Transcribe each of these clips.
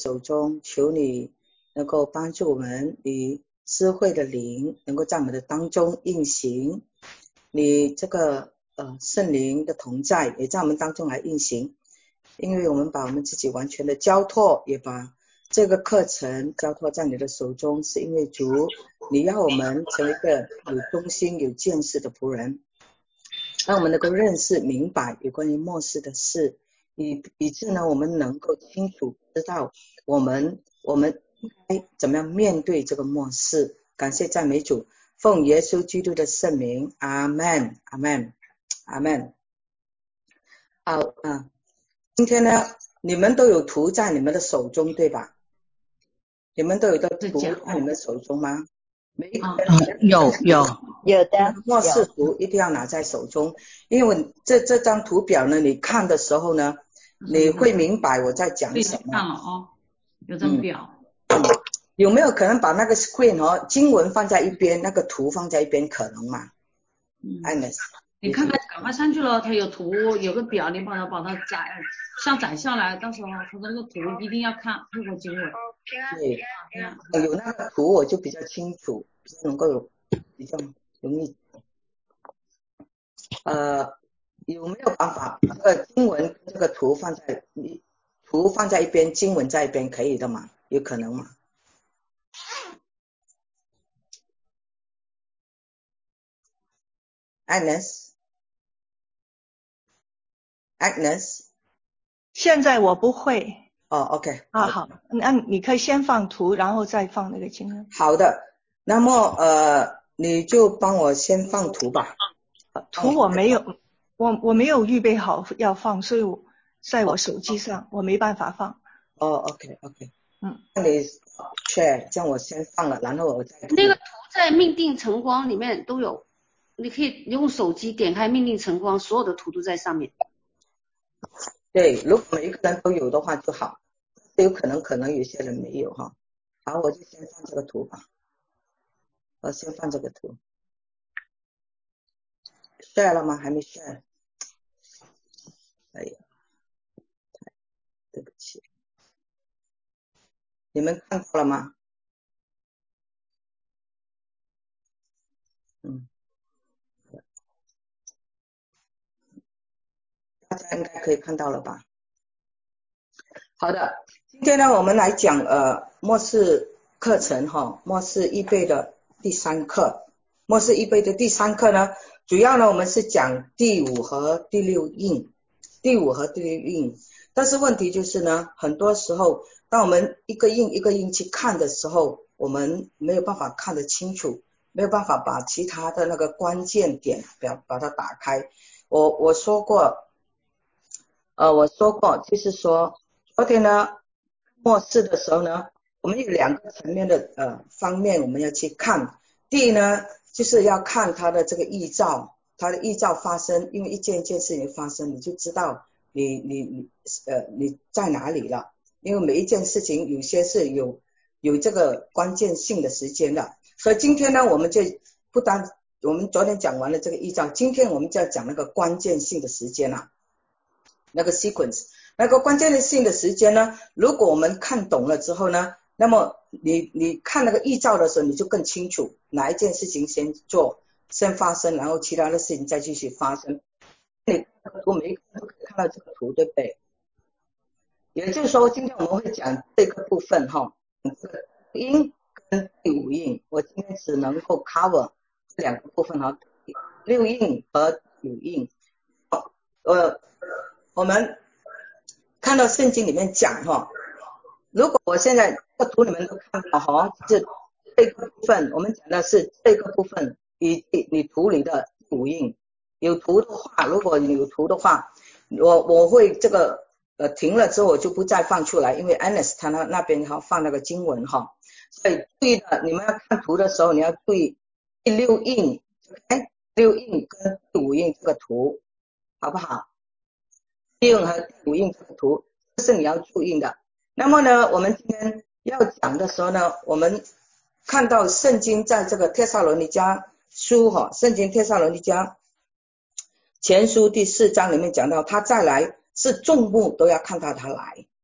手中，求你能够帮助我们，你智慧的灵能够在我们的当中运行，你这个圣灵的同在也在我们当中来运行，因为我们把我们自己完全的交托，也把这个课程交托在你的手中，是因为主你要我们成为一个有忠心有见识的仆人，让我们能够认识明白有关于末世的事，以致呢我们能够清楚知道我们应该怎么样面对这个末世。感谢赞美主，奉耶稣基督的圣名，阿们阿们阿们。好今天呢你们都有图在你们的手中对吧？你们都有的图在你们手中吗？每一个人有的末世图一定要拿在手中，因为这张图表呢你看的时候呢你会明白我在讲什么。 看了有张表。 有没有可能把那个 screen 经文放在一边，那个图放在一边，可能吗？Agnes， 你看看赶快上去了，它有图有个表，你把它下载下来，到时候它那个图一定要看配合经文。 对，有那个图我就比较清楚，比较能够比较容易。有没有办法这个经文这个图放在一边，经文在一边，可以的吗？有可能吗？Agnes， 现在我不会。 OK。 好，那你可以先放图，然后再放那个经文。 好的，那么你就帮我先放图吧。 图我没有，我没有预备好要放，所以在我手机上我没办法放。 OK。那你 share， 这样我先放了，然后我再那个图在命定晨光里面都有，你可以用手机点开命定晨光，所有的图都在上面。 对，如果每一个人都有的话就好，有可能有些人没有哈。好，我就先放这个图吧。我先放这个图。share 了吗？还没 share。哎呀，对不起。你们看到了吗？大家应该可以看到了吧？好的，今天呢我们来讲末世课程末世预备的第3课。末世预备的第3课呢，主要呢我们是讲第5和第6印，但是问题就是呢，很多时候当我们一个印一个印去看的时候，我们没有办法看得清楚，没有办法把其他的那个关键点把它打开。我说过就是说昨天呢末世的时候呢，我们有2个层面的方面我们要去看。第一呢就是要看它的这个预兆，它的预兆发生，因为一件事情发生你就知道你在哪里了，因为每一件事情有些是有这个关键性的时间的。所以今天呢我们就不单我们昨天讲完了这个预兆，今天我们就要讲那个关键性的时间了，那个 sequence， 那个关键性的时间呢，如果我们看懂了之后呢，那么你看那个预兆的时候你就更清楚哪一件事情先发生，然后其他的事情再继续发生。你我每一个人都可以看到这个图，对不对？也就是说今天我们会讲这个部分因跟第5印，我今天只能够 cover 这2个部分6印和9印。我们看到圣经里面讲如果我现在这个图你们都看到是这个部分，我们讲的是这个部分以你图里的5印。有图的话，如果有图的话，我会这个停了之后我就不再放出来，因为 Agnes 他那边放那个经文所以注意的，你们要看图的时候你要注意第6印6印跟第5印这个图，好不好？第6印和第5印这个图，这是你要注意的。那么呢我们今天要讲的时候呢，我们看到圣经在这个帖撒罗尼迦书圣经帖撒罗尼迦前书第4章里面讲到，他再来是众目都要看到他来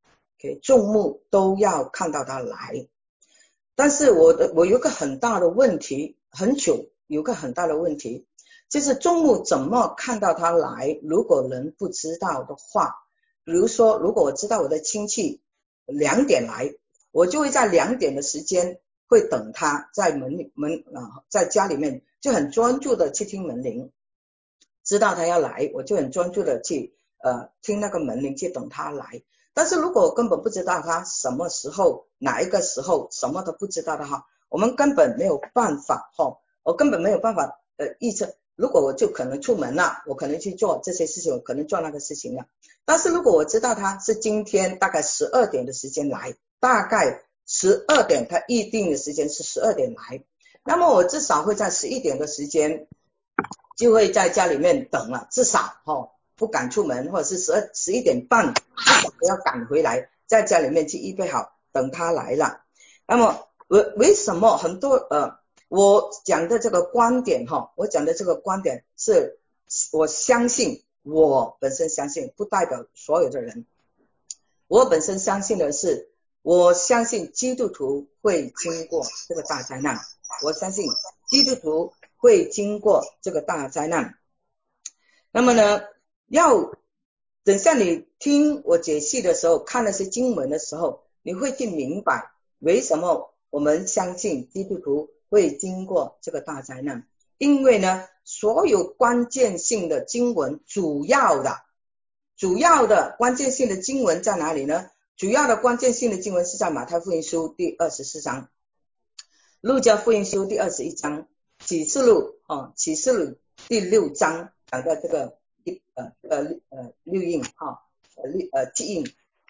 众目都要看到他来。但是我有个很大的问题，很久有个很大的问题，就是众目怎么看到他来？如果人不知道的话，比如说如果我知道我的亲戚2点来，我就会在2点的时间会等他在在家里面就很专注的去听门铃，知道他要来，我就很专注的去听那个门铃去等他来。但是如果我根本不知道他什么时候哪一个时候什么都不知道的话，我们根本没有办法我根本没有办法预测。如果我就可能出门了，我可能去做这些事情，我可能做那个事情了。但是如果我知道他是今天大概12点的时间来，大概12点他预定的时间是12点来，那么我至少会在11点的时间就会在家里面等了，至少不敢出门，或者是11点半至少要赶回来，在家里面去预备好等他来了。那么为什么很多我讲的这个观点我讲的这个观点是我相信，我本身相信，不代表所有的人。我本身相信的是，我相信基督徒会经过这个大灾难，我相信基督徒会经过这个大灾难。那么呢，要等下你听我解析的时候，看那些经文的时候，你会去明白为什么我们相信基督徒会经过这个大灾难。因为呢，所有关键性的经文，主要的关键性的经文在哪里呢？主要的关键性的经文是在马太福音书第24章，路加福音书第21章，启示录第6章讲的这个六印七印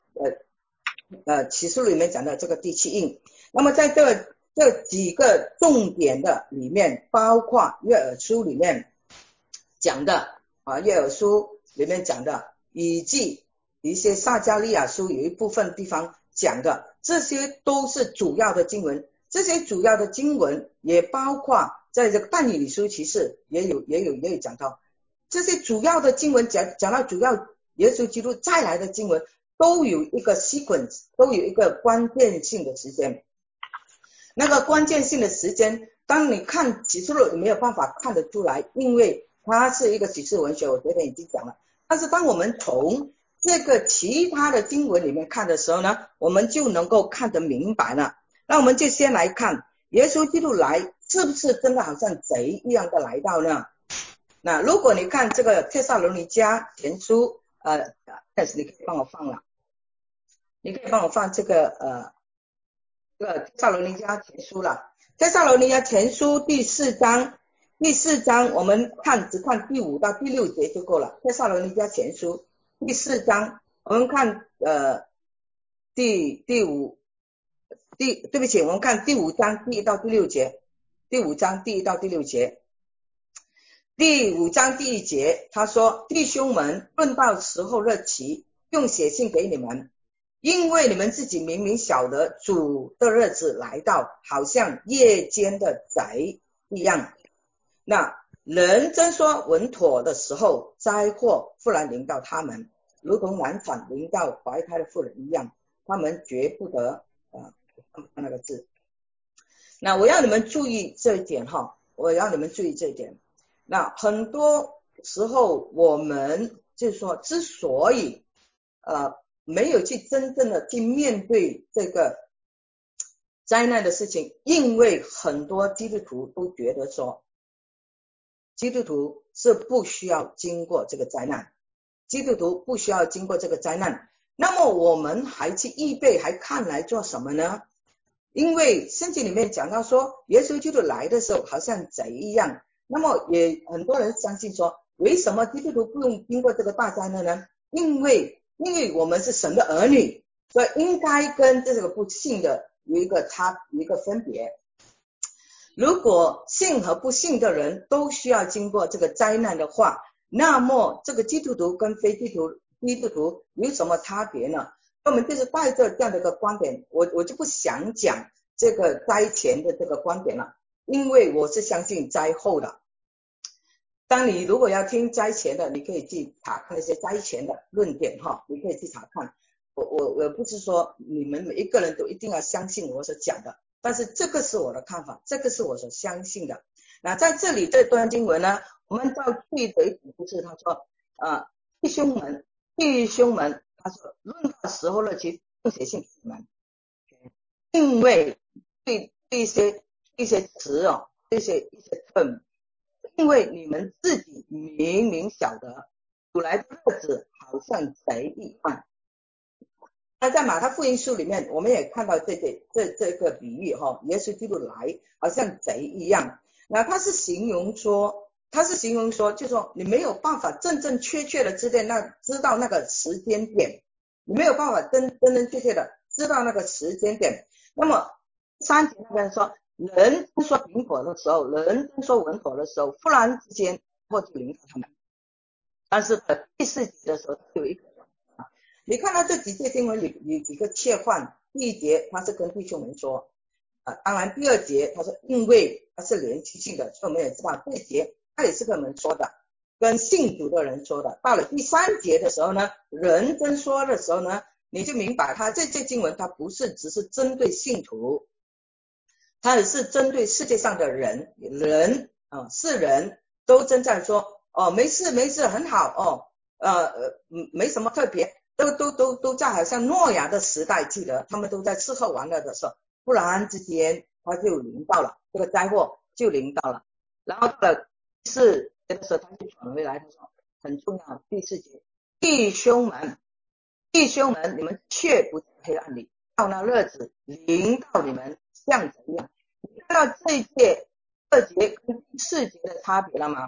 启示录里面讲的这个第7印。那么在这几个重点的里面，包括约珥书里面讲的约珥书里面讲的，以及一些撒迦利亚书有一部分地方讲的，这些都是主要的经文。这些主要的经文也包括在这个但以理书其实也有讲到，这些主要的经文讲到主要耶稣基督再来的经文都有一个 sequence， 都有一个关键性的时间。那个关键性的时间，当你看启示录你没有办法看得出来，因为它是一个启示文学，我昨天已经讲了。但是当我们从这个其他的经文里面看的时候呢，我们就能够看得明白了。那我们就先来看耶稣基督来是不是真的好像贼一样的来到呢？那如果你看这个帖撒罗尼迦前书但是你可以帮我放了，你可以帮我放这个帖撒罗尼迦前书了。帖撒罗尼迦前书第4章我们只看第5到第6节就够了。帖撒罗尼迦前书第4章我们看对不起，我们看第5章第1到第6节。第5章第1到第6节。第5章第1节他说，弟兄们，论到时候日期，用写信给你们，因为你们自己明明晓得主的日子来到，好像夜间的贼一样。那人真说稳妥的时候，灾祸忽然临到他们，如同难产临到怀胎的妇人一样，他们绝不得那个字。那我要你们注意这一点我要你们注意这一点。那很多时候我们就是说，之所以没有去真正的去面对这个灾难的事情，因为很多基督徒都觉得说，基督徒是不需要经过这个灾难，基督徒不需要经过这个灾难。那么我们还去预备还看来做什么呢？因为圣经里面讲到说，耶稣基督来的时候好像贼一样。那么也很多人相信说，为什么基督徒不用经过这个大灾难呢？因为我们是神的儿女，所以应该跟这个不信的有一个分别。如果信和不信的人都需要经过这个灾难的话，那么这个基督徒跟非基督徒有什么差别呢？我们就是带着这样的一个观点，我就不想讲这个灾前的这个观点了，因为我是相信灾后的。当你如果要听灾前的，你可以去查看那些灾前的论点你可以去查看。 我不是说你们每一个人都一定要相信我所讲的，但是这个是我的看法，这个是我所相信的。那在这里这段经文呢，我们到第的一点就是他说弟兄们，他说论到时候了，其奉写信给你们，因为对一些词一些 term， 因为你们自己明明晓得主来的日子好像贼一样。那在马太福音书里面我们也看到这个比喻耶稣基督来好像贼一样。那他是形容说就是说你没有办法真正确切的知道那个时间点，你没有办法真正确切的知道那个时间点。那么3节那边说人真说灵火的时候，人真说文火的时候，忽然之间或就临到他们。但是第4节的时候有一个你看到这几节经文里有几个切换，第1节他是跟弟兄们说当然第2节他说因为他是连续性的，所以我们也知道这1节他也是跟我们说的，跟信主的人说的。到了第3节的时候呢，人真说的时候呢，你就明白他这些经文他不是只是针对信徒，他也是针对世界上的人世人都正在说没事很好没什么特别，都在好像诺亚的时代，记得他们都在吃喝玩乐的时候，忽然之间他就临到了，这个灾祸就临到了。然后到了第4节的时候他就转回来，他说很重要，第4节弟兄们你们却不在黑暗里，到那日子临到你们像怎样。你看到这一节2节跟第4节的差别了吗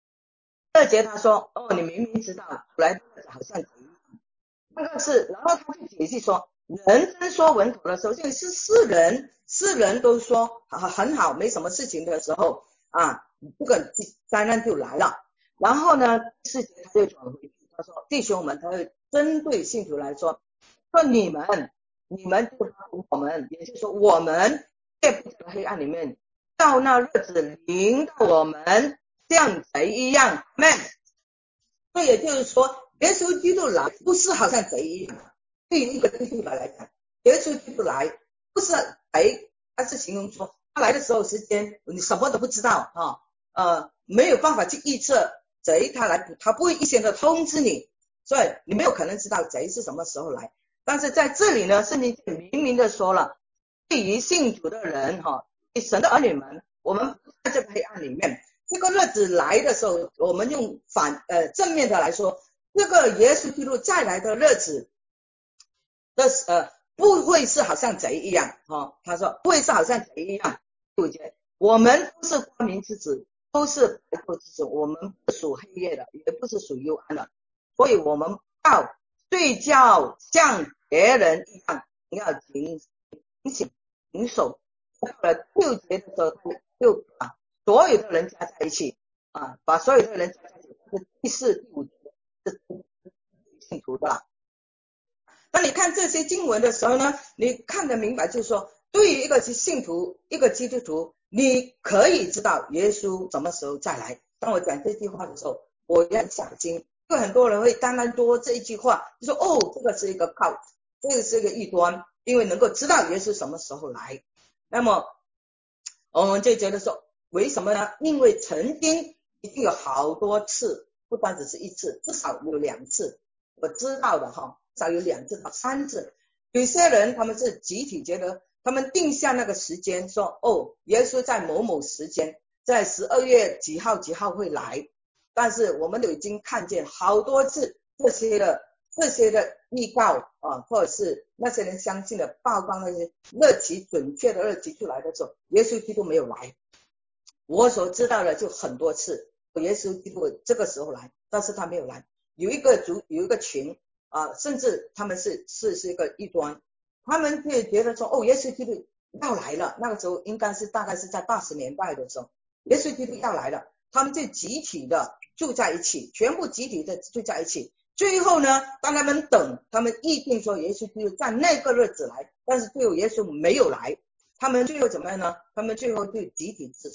？2节他说你明明知道来的日子好像怎样，那个是，然后他就解释说人真说文口的时候，就是世人都说很好没什么事情的时候这个灾难就来了。然后呢第4节他就转回去，他说弟兄们，他会针对信徒来说你们就我们，也就是说我们却不在黑暗里面，到那日子临到我们像贼一样。 Amen。 所以也就是说耶稣基督来不是好像贼一样，对于一个基督徒来讲，耶稣基督来不是贼，他是形容说他来的时候时间你什么都不知道没有办法去预测贼他来，他不会一先的通知你，所以你没有可能知道贼是什么时候来。但是在这里呢，圣经明明的说了，对于信主的人对神的儿女们，我们不在这个黑暗里面，这个日子来的时候，我们用正面的来说，这个耶稣基督再来的日子的不会是好像贼一样他说不会是好像贼一样。我们都是光明之子，都是白昼之子，我们不属黑夜的，也不是属幽暗的，所以我们要睡觉像别人一样，要警醒谨守。到了6节的时候就把所有的人加在一起把所有的人加在一起，是第4、第5节是信徒的。当你看这些经文的时候呢，你看得明白，就是说对于一个信徒一个基督徒，你可以知道耶稣什么时候再来。当我讲这句话的时候，我要小心，因为很多人会单单多这一句话就说这个是一个cult，这个是一个异端，因为能够知道耶稣什么时候来。那么我们就觉得说为什么呢？因为曾经一定有好多次，不单只是1次，至少有2次我知道的至少有2次到3次。有些人他们是集体觉得他们定下那个时间说耶稣在某某时间在12月几号会来，但是我们都已经看见好多次这些的预告或者是那些人相信的曝光那些准确的日期出来的时候，耶稣基督没有来。我所知道的就很多次耶稣基督这个时候来，但是他没有来。有一个群甚至他们是一个异端，他们就觉得说耶稣基督要来了，那个时候应该是大概是在80年代的时候，耶稣基督要来了，他们就集体的住在一起，全部集体的住在一起。最后呢，当他们他们预定说耶稣基督在那个日子来，但是最后耶稣没有来，他们最后怎么样呢？他们最后就集体自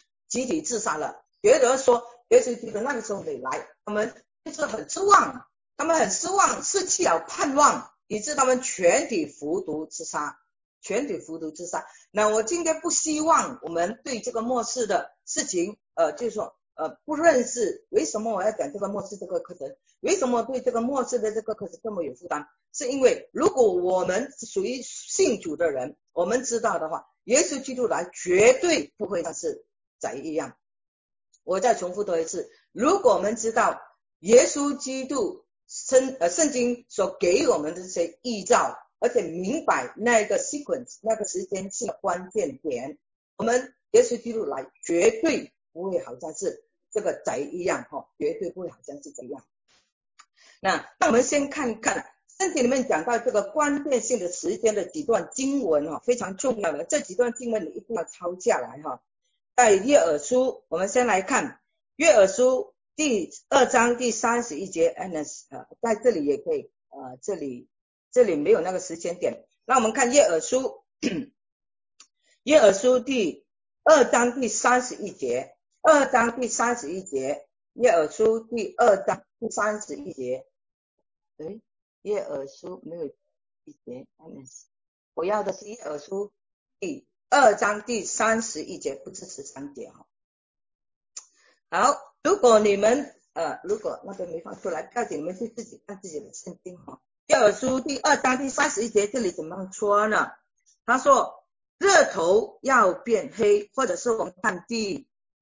杀了，觉得说耶稣基督那个时候没来，他们就是很失望他们很失望，失去了盼望，以致他们全体服毒自杀。那我今天不希望我们对这个末世的事情就是说不认识。为什么我要讲这个末世这个课程？为什么对这个末世的这个课程这么有负担？是因为如果我们属于信主的人，我们知道的话，耶稣基督来绝对不会像是宰一样。我再重复多一次，如果我们知道耶稣基督圣经所给我们的这些预兆，而且明白那个 sequence 那个时间性的关键点，我们耶稣基督来绝对不会好像是这个宰一样，绝对不会好像是这样。那我们先看看圣经里面讲到这个关键性的时间的几段经文，非常重要的这几段经文你一定要抄下来。在约珥书，我们先来看约珥书第2章第31节，在这里也可以这里没有那个时间点。那我们看约珥书约珥书第2章第31节，2章第31节，约珥书第2章第31节。约珥书没有一节，我要的是约珥书第2章第31节，不是13节。好，如果你们如果那边没放出来，告诉你们去自己看自己的圣经。约珥书第2章第31节，这里怎么说呢？他说热头要变黑，或者是我们看第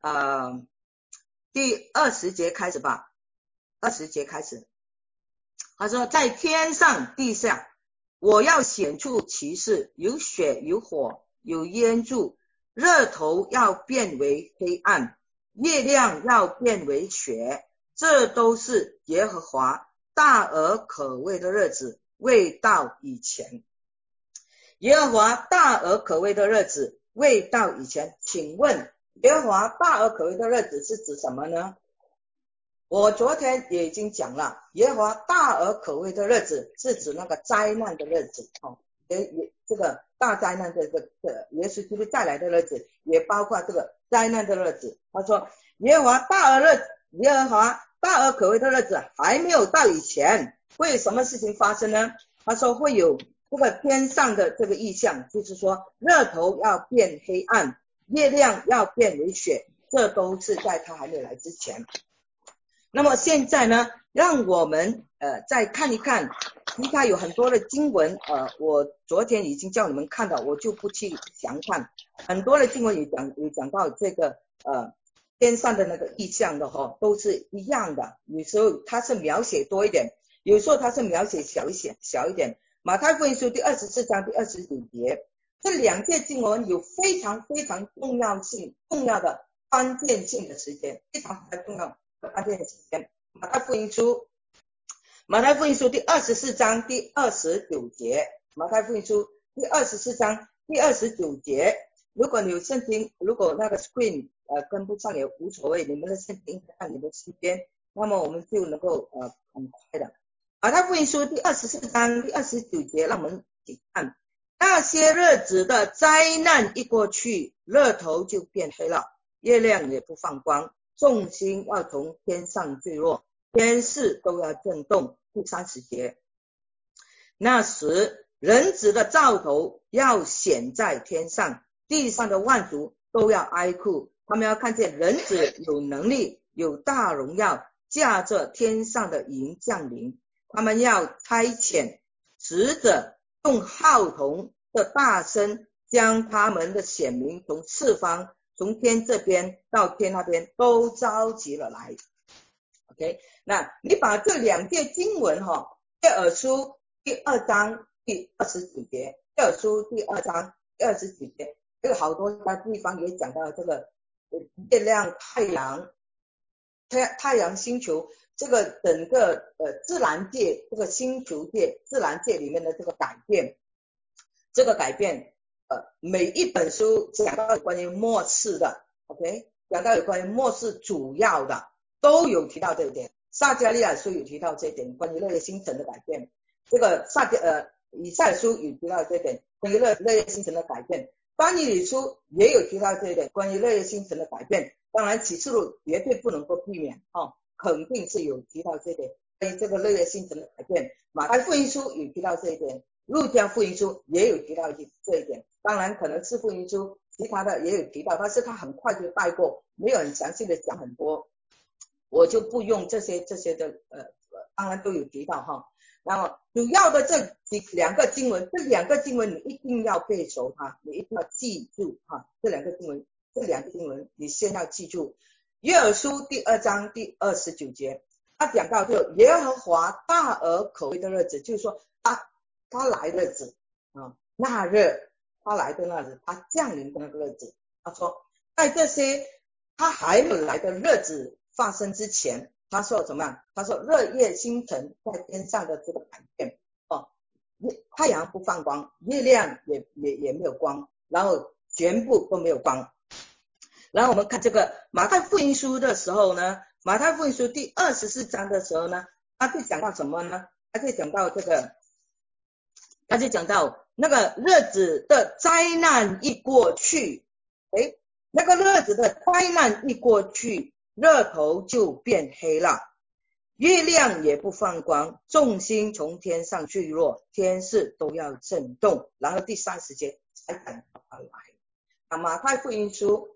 20节开始吧，20节开始。他说在天上地下，我要显出奇事，有血有火有烟柱，热头要变为黑暗，月亮要变为血，这都是耶和华大而可畏的日子未到以前。耶和华大而可畏的日子未到以前，请问耶和华大而可畏的日子是指什么呢？我昨天也已经讲了，耶和华大而可畏的日子是指那个灾难的日子，这个大灾难的耶稣基督再来的日子，也包括这个灾难的日子。他说耶和华大而可畏的日子还没有到以前，会有什么事情发生呢？他说会有这个天上的这个异象，就是说热头要变黑暗，月亮要变为血，这都是在他还没有来之前。那么现在呢，让我们再看一看，其他有很多的经文，我昨天已经叫你们看到，我就不去详看。很多的经文也讲到这个天上的那个意象的都是一样的，有时候它是描写多一点，有时候它是描写小一点。马太福音书第24章第29节，这两节经文有非常非常重要的关键性的时间，非常重要的关键时间。马太福音书第24章第29节，马太福音书第24章第29节。如果你有圣经，如果那个 screen 跟不上也无所谓，你们的圣经看你的时间，那么我们就能够很快的。马太福音书第24章第29节，让我们一起看，那些日子的灾难一过去，热头就变黑了，月亮也不放光，众星要从天上坠落，天势都要震动。第30节，那时人子的兆头要显在天上，地上的万族都要哀哭，他们要看见人子有能力有大荣耀，驾着天上的云降临。他们要差遣使者用号筒的大声，将他们的选民从四方，从天这边到天那边都召集了来。OK， 那你把这两节经文约珥书第2章第29节，约珥书第2章第29节，这个好多地方也讲到这个月亮、太阳、星球，这个整个自然界，这个星球界、自然界里面的这个改变，这个改变每一本书讲到有关于末世的 ，OK， 讲到有关于末世主要的都有提到这一点。撒迦利亚书有提到这一点，关于日月星辰的改变。这个以赛亚书有提到这一点，关于日月星辰的改变。但以理书也有提到这一点，关于日月星辰的改变。当然启示录绝对不能够避免，肯定是有提到这一点。 关于这个日月星辰的改变，马太福音书有提到这一点，路加福音书也有提到这一点，当然可能是福音书其他的也有提到，但是他很快就带过，没有很详细的讲很多，我就不用这些的当然都有提到哈。那么主要的这两个经文你一定要背熟它，你一定要记住哈，这两个经文你先要记住。约珥书第2章第29节，他讲到就耶和华大而可畏的日子，就是说他来的日子啊，那日他来的那日，他降临的那个日子。他说在这些他还没有来的日子发生之前，他说怎么样？他说日月星辰在天上的这个改变哦，太阳不放光，月亮也没有光，然后全部都没有光。然后我们看这个马太福音书的时候呢，马太福音书第24章的时候呢，他就讲到什么呢？他就讲到那个日子的灾难一过去，那个日子的灾难一过去，日头就变黑了，月亮也不放光，众星从天上坠落，天势都要震动。然后第30节才讲到他来。马太福音书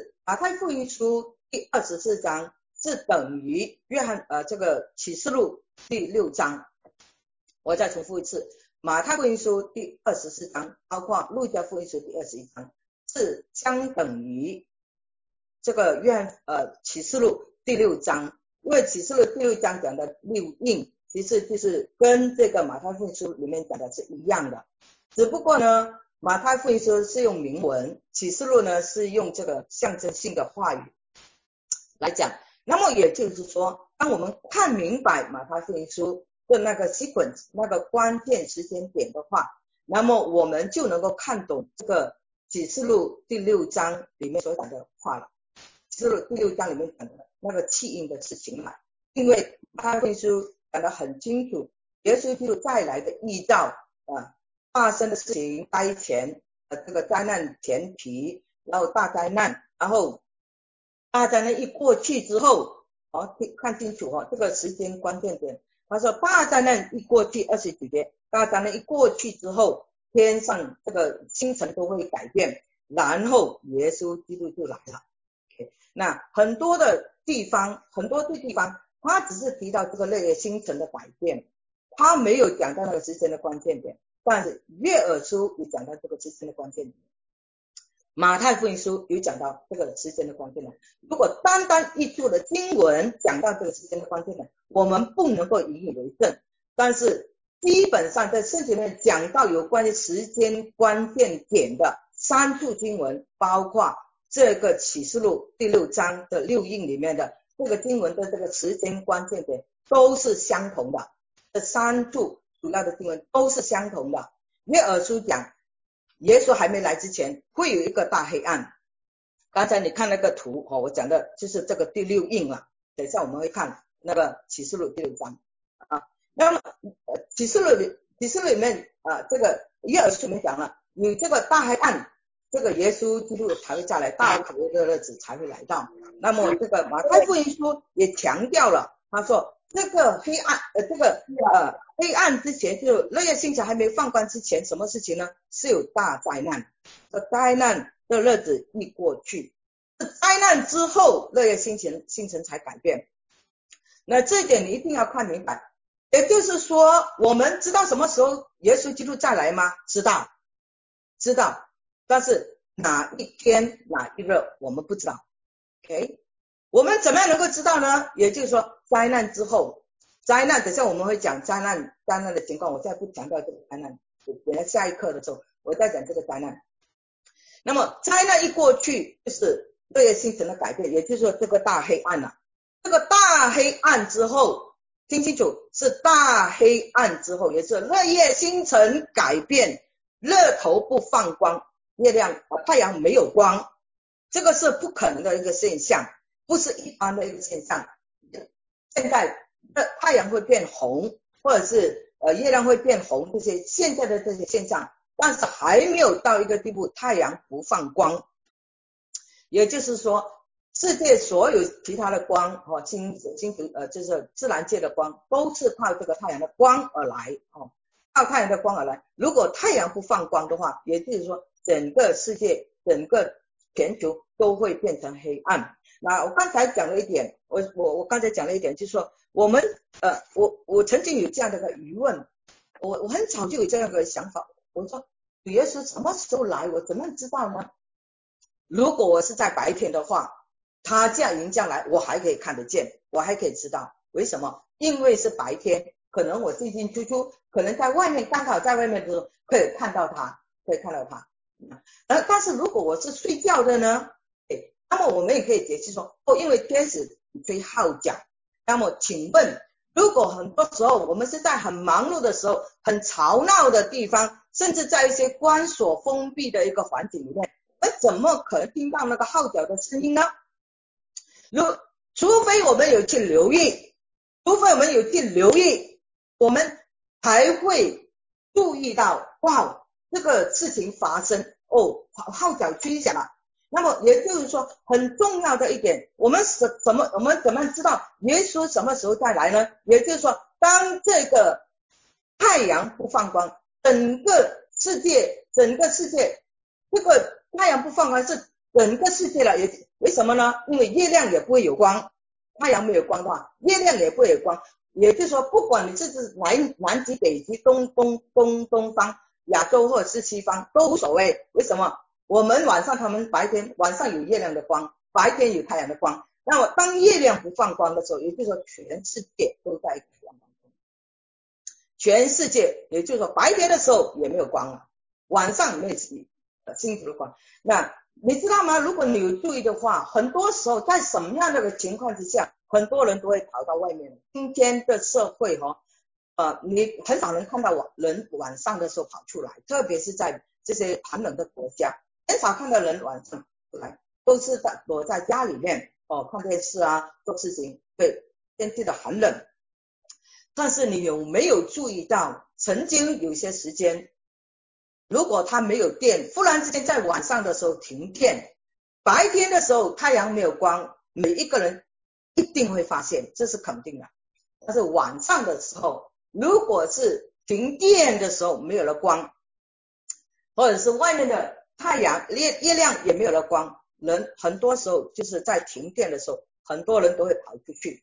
第24章是等于这个启示录第6章。我再重复一次，马太福音书第24章包括路加福音书第21章是相等于这个启示录第6章，因为启示录第6章讲的六印，其实就是跟这个马太福音书里面讲的是一样的，只不过呢马太福音书是用明文，启示录呢是用这个象征性的话语来讲。那么也就是说，当我们看明白马太福音书的那个 sequence 那个关键时间点的话，那么我们就能够看懂这个启示录第6章里面所讲的话了。启示录第6章里面讲的那个弃婴的事情了，因为马太福音书讲得很清楚，耶稣基督再来的预兆发生的事情，灾前这个灾难前提，然后大灾难，然后大灾难一过去之后，看清楚这个时间关键点。他说大灾难一过去，29节，大灾难一过去之后，天上这个星辰都会改变，然后耶稣基督就来了。那很多地方他只是提到这个日月星辰的改变，他没有讲到那个时间的关键点。但是约珥书有讲到这个时间的关键点，马太福音书有讲到这个时间的关键点。如果单单一处的经文讲到这个时间的关键点，我们不能够引以为证。但是基本上在圣经里面讲到有关于时间关键点的3处经文，包括这个启示录第6章的六印里面的这个经文的这个时间关键点都是相同的，这3处主要的经文都是相同的。约珥书讲耶稣还没来之前会有一个大黑暗，刚才你看那个图我讲的就是这个第6印了，等一下我们会看那个启示录第6章那么启示录里面这个约珥书里面讲了有这个大黑暗，这个耶稣基督才会再来，大而可畏的日子才会来到。那么这个马太福音书也强调了，他说这个黑暗黑暗之前，就日月星辰还没放光之前，什么事情呢？是有大灾难，灾难的日子一过去，灾难之后日月星辰才改变。那这一点你一定要看明白。也就是说，我们知道什么时候耶稣基督再来吗？知道，但是哪一天哪一日我们不知道。OK， 我们怎么样能够知道呢？也就是说灾难之后，灾难等下我们会讲灾难的情况，我再不强调这个灾难，等下下一课的时候我再讲这个灾难。那么灾难一过去，就是日月星辰的改变，也就是说这个大黑暗了。这个大黑暗之后，听清楚，是大黑暗之后，也是日月星辰改变，日头不放光，太阳没有光，这个是不可能的一个现象，不是一般的一个现象。现在太阳会变红，或者是月亮会变红，这些现在的这些现象，但是还没有到一个地步太阳不放光。也就是说世界所有其他的光星球就是自然界的光，都是靠这个太阳的光而来靠太阳的光而来。如果太阳不放光的话，也就是说整个世界整个全球都会变成黑暗。那我刚才讲了一点，我刚才讲了一点，就是说我们我曾经有这样的个疑问，我很早就有这样的想法，我说主耶稣什么时候来，我怎么知道呢？如果我是在白天的话，他这样迎将来，我还可以看得见，我还可以知道。为什么？因为是白天，可能我进进出出，可能在外面，刚好在外面的时候可以看到他。但是如果我是睡觉的呢？那么我们也可以解释说，因为天使吹号角。那么请问，如果很多时候我们是在很忙碌的时候，很吵闹的地方，甚至在一些关锁封闭的一个环境里面，我们怎么可能听到那个号角的声音呢？除非我们有去留意，我们才会注意到，哇，这个事情发生号角吹响了。那么也就是说，很重要的一点，我们怎么知道耶稣什么时候再来呢？也就是说，当这个太阳不放光，整个世界这个太阳不放光是整个世界了，为什么呢？因为月亮也不会有光，太阳没有光的话，月亮也不会有光。也就是说，不管你是南极、北极、东方、亚洲或者是西方都无所谓。为什么？我们晚上，他们白天，晚上有月亮的光，白天有太阳的光。那么当月亮不放光的时候，也就是说全世界都在光当中。全世界，也就是说白天的时候也没有光了，晚上没有星球的光。那你知道吗？如果你有注意的话，很多时候在什么样的情况之下，很多人都会跑到外面。今天的社会你很少能看到人晚上的时候跑出来，特别是在这些寒冷的国家，很少看到人晚上出来，都是躲在家里面看电视啊，做事情。对，天气的寒冷。但是你有没有注意到，曾经有些时间，如果它没有电，忽然之间在晚上的时候停电，白天的时候太阳没有光，每一个人一定会发现，这是肯定的。但是晚上的时候，如果是停电的时候没有了光，或者是外面的太阳月亮也没有了光，人很多时候就是在停电的时候，很多人都会跑出去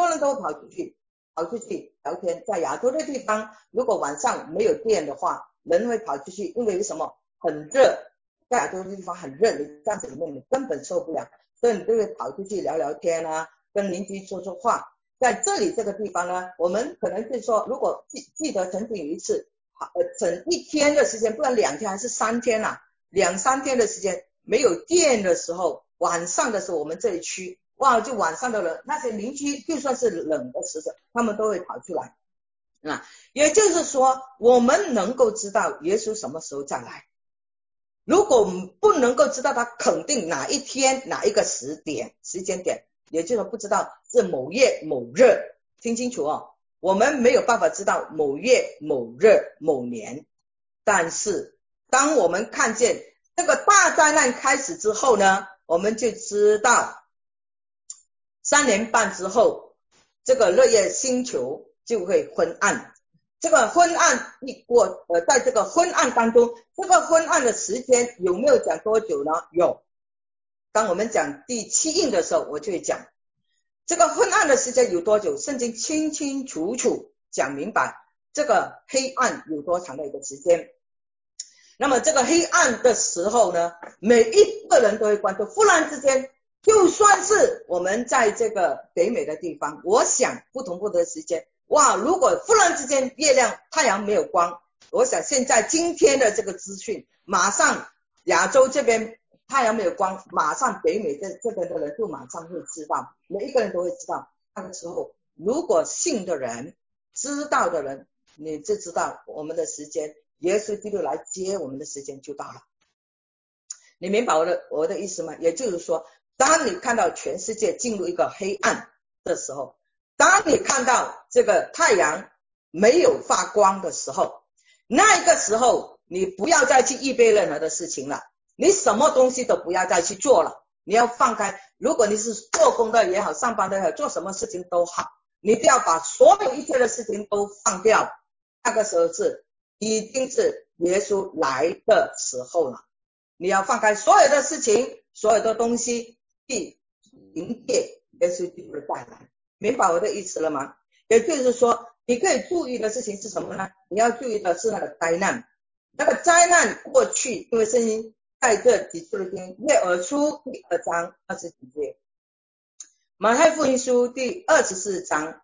聊天。在亚洲的地方，如果晚上没有电的话，人会跑出去，因为什么？很热，在亚洲的地方很热，你在里面你根本受不了，所以你都会跑出去聊聊天啊，跟邻居说说话。在这里这个地方呢，我们可能就是说，如果记得曾经有一次整一天的时间，不然2天还是3天2-3天的时间没有电的时候，晚上的时候我们这一区，哇，就晚上的人，那些邻居就算是冷的时候，他们都会跑出来。也就是说，我们能够知道耶稣什么时候再来。如果我们不能够知道他肯定哪一天哪一个时间点，也就是说不知道是某月某日，听清楚我们没有办法知道某月某日某年。但是当我们看见这个大灾难开始之后呢，我们就知道3年半之后，这个日月星球就会昏暗。这个昏暗在这个昏暗当中，这个昏暗的时间有没有讲多久呢？有。当我们讲第7印的时候，我就会讲这个昏暗的时间有多久，圣经清清楚楚讲明白这个黑暗有多长的一个时间。那么这个黑暗的时候呢，每一个人都会关注。忽然之间，就算是我们在这个北美的地方，我想不同的时间，哇，如果忽然之间太阳没有光，我想现在今天的这个资讯，马上亚洲这边太阳没有光，马上北美这边的人就马上会知道，每一个人都会知道。那个时候如果信的人知道的人，你就知道我们的时间，耶稣基督来接我们的时间就到了。你明白我的意思吗？也就是说，当你看到全世界进入一个黑暗的时候，当你看到这个太阳没有发光的时候，那个时候你不要再去预备任何的事情了，你什么东西都不要再去做了， 你要放开。如果你是做工的也好，上班的也好，做什么事情都好，你都要把所有一切的事情都放掉。那个时候已经是耶稣来的时候了。你要放开所有的事情，所有的东西，去迎接耶稣基督的再来。明白我的意思了吗？也就是说，你可以注意的事情是什么呢？你要注意的是那个灾难。那个灾难过去，因为圣经在这几处的经，约珥书第2章20几节，马太福音书第24章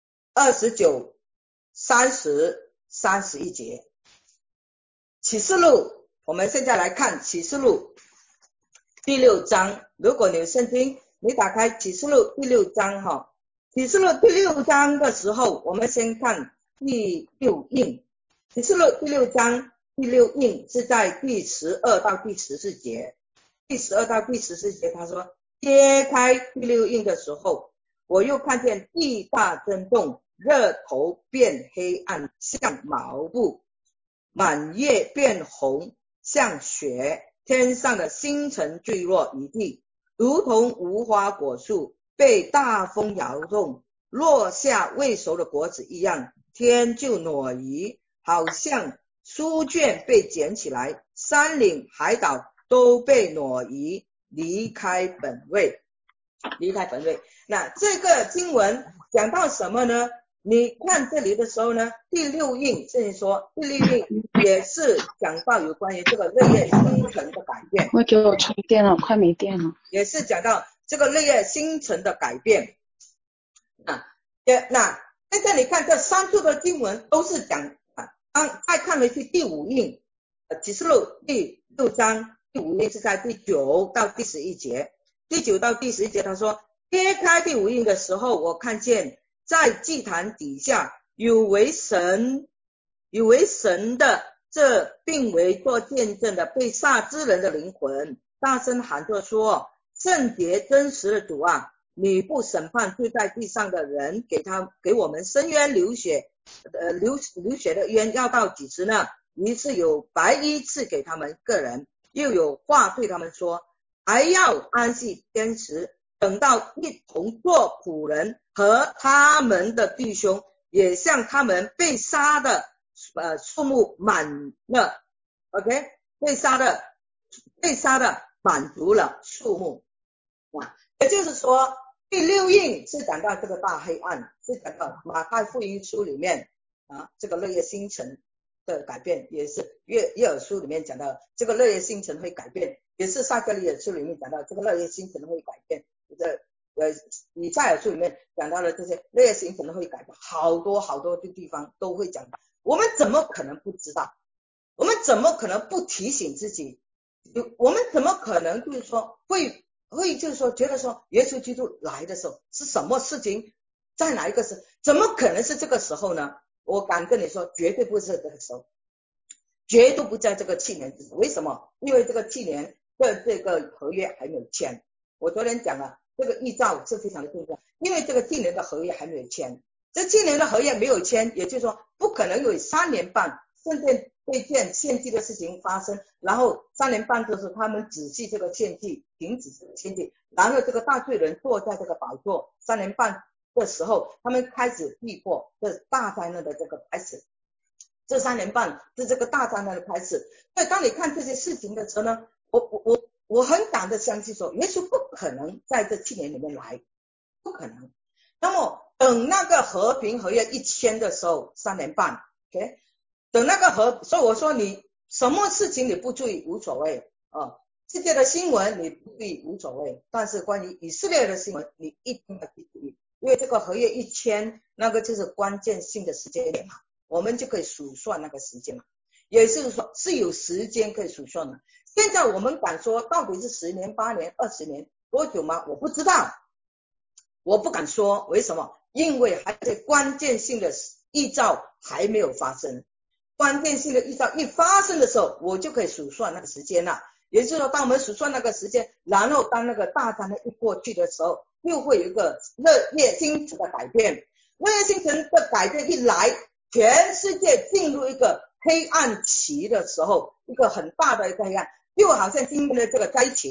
29、30、31节，启示录，我们现在来看启示录第6章。如果你有圣经，你打开启示录第6章哈。启示录第6章的时候，我们先看第6印。启示录第6章第6印是在第12到第14节。第12到第14节他说，揭开第6印的时候，我又看见地大震动，热头变黑暗像毛布，满月变红像雪，天上的星辰坠落一地，如同无花果树被大风摇动，落下未熟的果子一样，天就挪移，好像书卷被捡起来，山岭海岛都被挪移，离开本位。那这个经文讲到什么呢？你看这里的时候呢，第6印圣经说，第6印也是讲到有关于这个日夜星辰的改变。 我给我充电了，快没电了。 也是讲到这个日夜星辰的改变。那现在你看这3处的经文都是讲再看回去第5印，启示录第6章第5印是在第9到第11节。第9到第11节他说，揭开第5印的时候，我看见在祭坛底下有为神的这并为做见证的被杀之人的灵魂，大声喊着说，圣洁真实的主啊，你不审判罪在地上的人，给我们伸冤流血的冤要到几时呢？于是有白衣赐给他们个人，又有话对他们说，还要安息天时，等到一同做仆人和他们的弟兄，也像他们被杀的数目满了 OK， 被杀的满足了数目。也就是说，第6印是讲到这个大黑暗，是讲到马太福音书里面这个日夜星辰的改变，也是约珥书里面讲到这个日夜星辰会改变，也是撒迦利亚书里面讲到这个日夜星辰会改变，以赛亚书里面讲到了这些日夜星辰会改变，好多的地方都会讲。我们怎么可能不知道？我们怎么可能不提醒自己？我们怎么可能就是说会就是说觉得说耶稣基督来的时候是什么事情，在哪一个时候？怎么可能是这个时候呢？我敢跟你说，绝对不是这个时候，绝对不在这个7年之后。为什么？因为这个7年的这个合约还没有签。我昨天讲了，这个预兆是非常的重要，因为这个7年的合约还没有签。这7年的合约没有签，也就是说不可能有3年半圣殿被建献祭的事情发生，然后3年半的时候他们止息这个献祭，停止这个献祭，然后这个大罪人坐在这个宝座，3年半的时候他们开始逼迫，这大灾难的这个开始，这3年半是这个大灾难的开始。所以当你看这些事情的时候呢，我很敢的相信说，耶稣不可能在这7年里面来，不可能。那么等那个和平合约一签的时候，3年半 OK， 等那个所以我说你什么事情你不注意无所谓世界的新闻你不注意无所谓，但是关于以色列的新闻你一定要注意，因为这个合约一签，那个就是关键性的时间点嘛，我们就可以数算那个时间嘛，也就是说是有时间可以数算的。现在我们敢说到底是10年、8年、20年多久吗？我不知道，我不敢说。为什么？因为还在关键性的预兆还没有发生，关键性的预兆一发生的时候，我就可以数算那个时间了。也就是说，当我们数算那个时间，然后当那个大灾难一过去的时候，又会有一个日夜星辰的改变。日夜星辰的改变一来，全世界进入一个黑暗期的时候，一个很大的一个黑暗，就好像今天的这个灾情，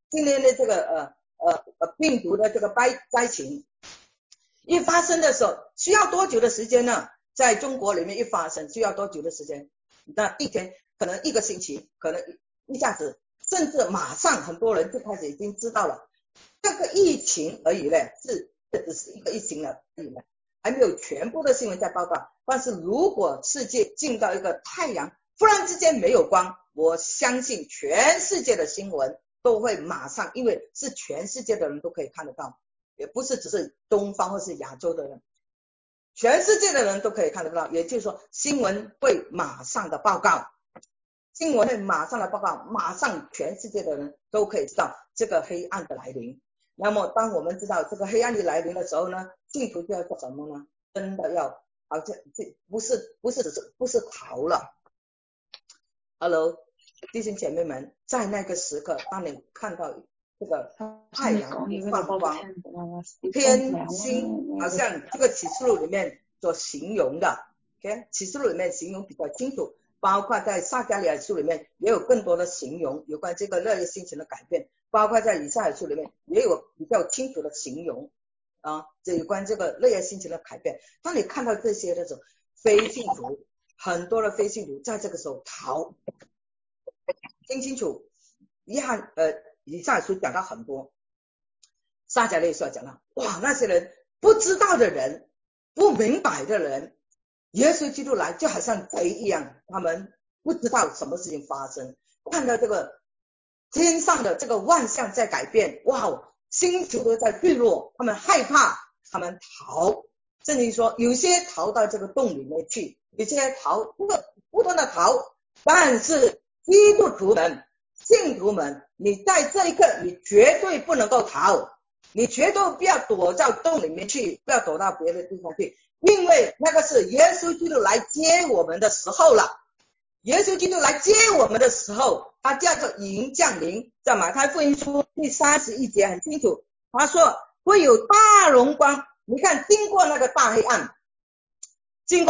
今天的这个病毒的这个灾情一发生的时候，需要多久的时间呢？在中国里面一发生需要多久的时间？那一天可能1个星期，可能一下子，甚至马上很多人就开始已经知道了这个疫情而已呢，这只是一个疫情而已呢，还没有全部的新闻在报告。但是如果世界进到一个太阳忽然之间没有光，我相信全世界的新闻都会马上，因为是全世界的人都可以看得到，也不是只是东方或是亚洲的人，全世界的人都可以看得到，也就是说新闻会马上的报告，新闻会马上的报告，马上全世界的人都可以知道这个黑暗的来临。那么当我们知道这个黑暗的来临的时候呢，信徒就要做什么呢？真的要好像不是逃了。Hello， 弟兄姐妹们，在那个时刻，当你看到这个太阳放光，天星，好像这个启示录里面所形容的 ，OK， 启示录里面形容比较清楚，包括在撒迦利亚书里面也有更多的形容有关这个日夜星辰的改变，包括在以赛亚书里面也有比较清楚的形容有关这个日夜星辰的改变。当你看到这些的时候，非信徒，很多的非信徒在这个时候逃，听清楚，以赛亚书讲到很多，撒迦利亚书讲到，哇，那些人不知道的人，不明白的人，耶稣基督来就好像贼一样，他们不知道什么事情发生，看到这个天上的这个万象在改变，哇，星球都在坠落，他们害怕，他们逃，甚至说有些逃到这个洞里面去，有些逃不断的逃，但是基督徒们、信徒们，你在这一刻你绝对不能够逃，你绝对不要躲到洞里面去，不要躲到别的地方去，因为那个是耶稣基督来接我们的时候了。耶稣基督来接我们的时候，他叫做营降临，在马太福音书第31节很清楚，他说会有大荣光，你看经过那个大黑暗，第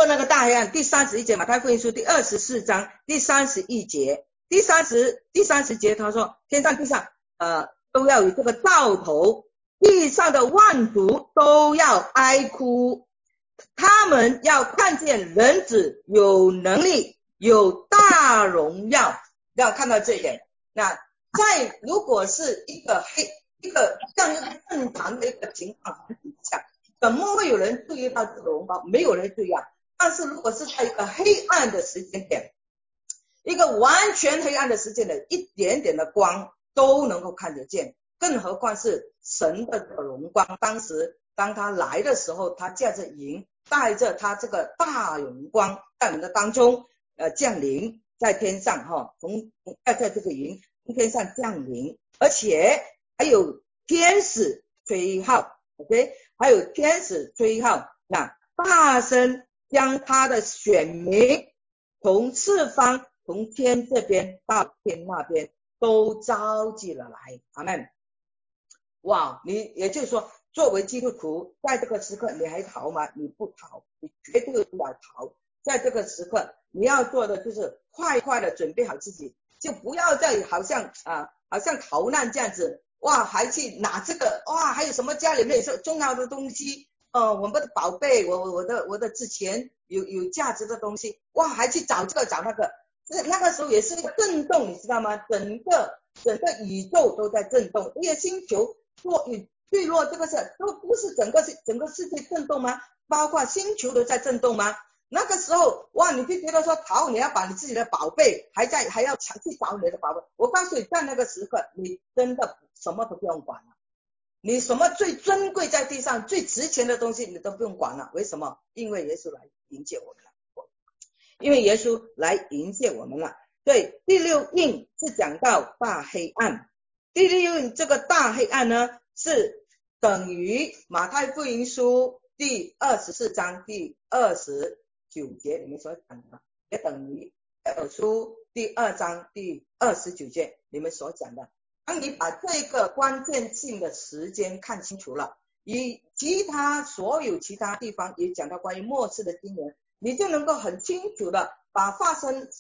31节，马太福音书第24章第31节，第30节他说天上地上都要有这个兆头，地上的万族都要哀哭，他们要看见人子有能力有大荣耀，要看到这一点。那如果是一个像一个正常的一个情况下，怎么会有人注意到这个荣光？没有人注意啊。但是如果是在一个黑暗的时间点，一个完全黑暗的时间点，一点点的光都能够看得见，更何况是神的荣光。当他来的时候，他驾着营，带着他这个大荣光在我们的当中降临在天上在这个营天上降临，而且还有天使吹号 ，OK， 还有天使吹号，那大声将他的选民从四方，从天这边到天那边都召集了来，阿们。哇，你也就是说，作为基督徒，在这个时刻你还逃吗？你不逃，你绝对不要逃。在这个时刻，你要做的就是快快的准备好自己，就不要再好像逃难这样子，哇，还去拿这个，哇，还有什么家里面有重要的东西，我们的宝贝，我的之前有价值的东西，哇，还去找这个找那个，那个时候也是一个震动，你知道吗？整个宇宙都在震动，因为星球坠落这个事都不是整个世界震动吗？包括星球都在震动吗？那个时候，哇，你就觉得说逃，你要把你自己的宝贝还要抢去找你的宝贝。我告诉你，在那个时刻，你真的什么都不用管了，你什么最珍贵在地上最值钱的东西你都不用管了。为什么？因为耶稣来迎接我们了，因为耶稣来迎接我们了。对，第六印是讲到大黑暗，第六印这个大黑暗呢，是等于马太福音书第24章第29节里面所讲的，也等于雅各书第2章第29节里面所讲的。当你把这个关键性的时间看清楚了，以所有其他地方也讲到关于末世的经文，你就能够很清楚的把发生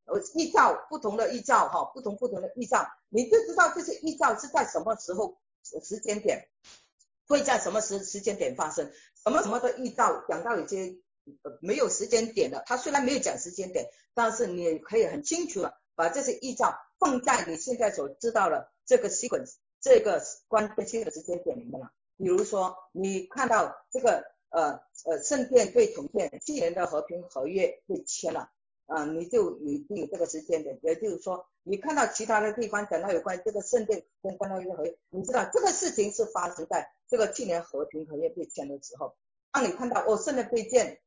异兆，不同的异兆哈，不同的异兆，你就知道这些异兆是在什么时间点，会在什么时间点发生，什么的异兆，讲到有些没有时间点的，他虽然没有讲时间点，但是你也可以很清楚的把这些异兆放在你现在所知道的这个 sequence 这个关键性的时间点里面了。比如说你看到这个圣殿对重建7年的和平合约被签了你就有这个时间点，也就是说你看到其他的地方讲到有关这个圣殿跟关到一个合约，你知道这个事情是发生在这个7年和平合约被签的时候。当你看到圣殿被建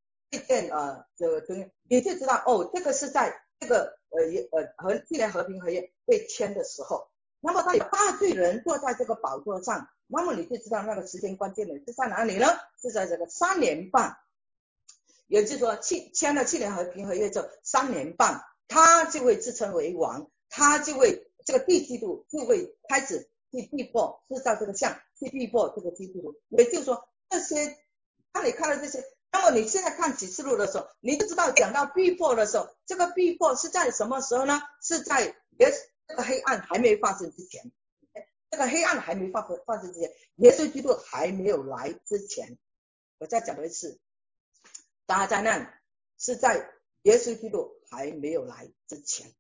你就知道这个是在这个7年和平合约被签的时候。那么当有大罪人坐在这个宝座上，那么你就知道那个时间关键点是在哪里呢？是在这个3年半，也就是说签了7年和平合约之后3年半，他就会自称为王，他就会这个地基督就会开始去逼迫，制造这个像去逼迫这个基督徒。也就是说这些当你看到这些，那么你现在看启示录的时候，你就知道讲到逼迫的时候，这个逼迫是在什么时候呢？是在这个黑暗还没发生之前，这个黑暗还没发生之前，耶稣基督还没有来之前。我再讲一次，大灾难是在耶稣基督还没有来之前。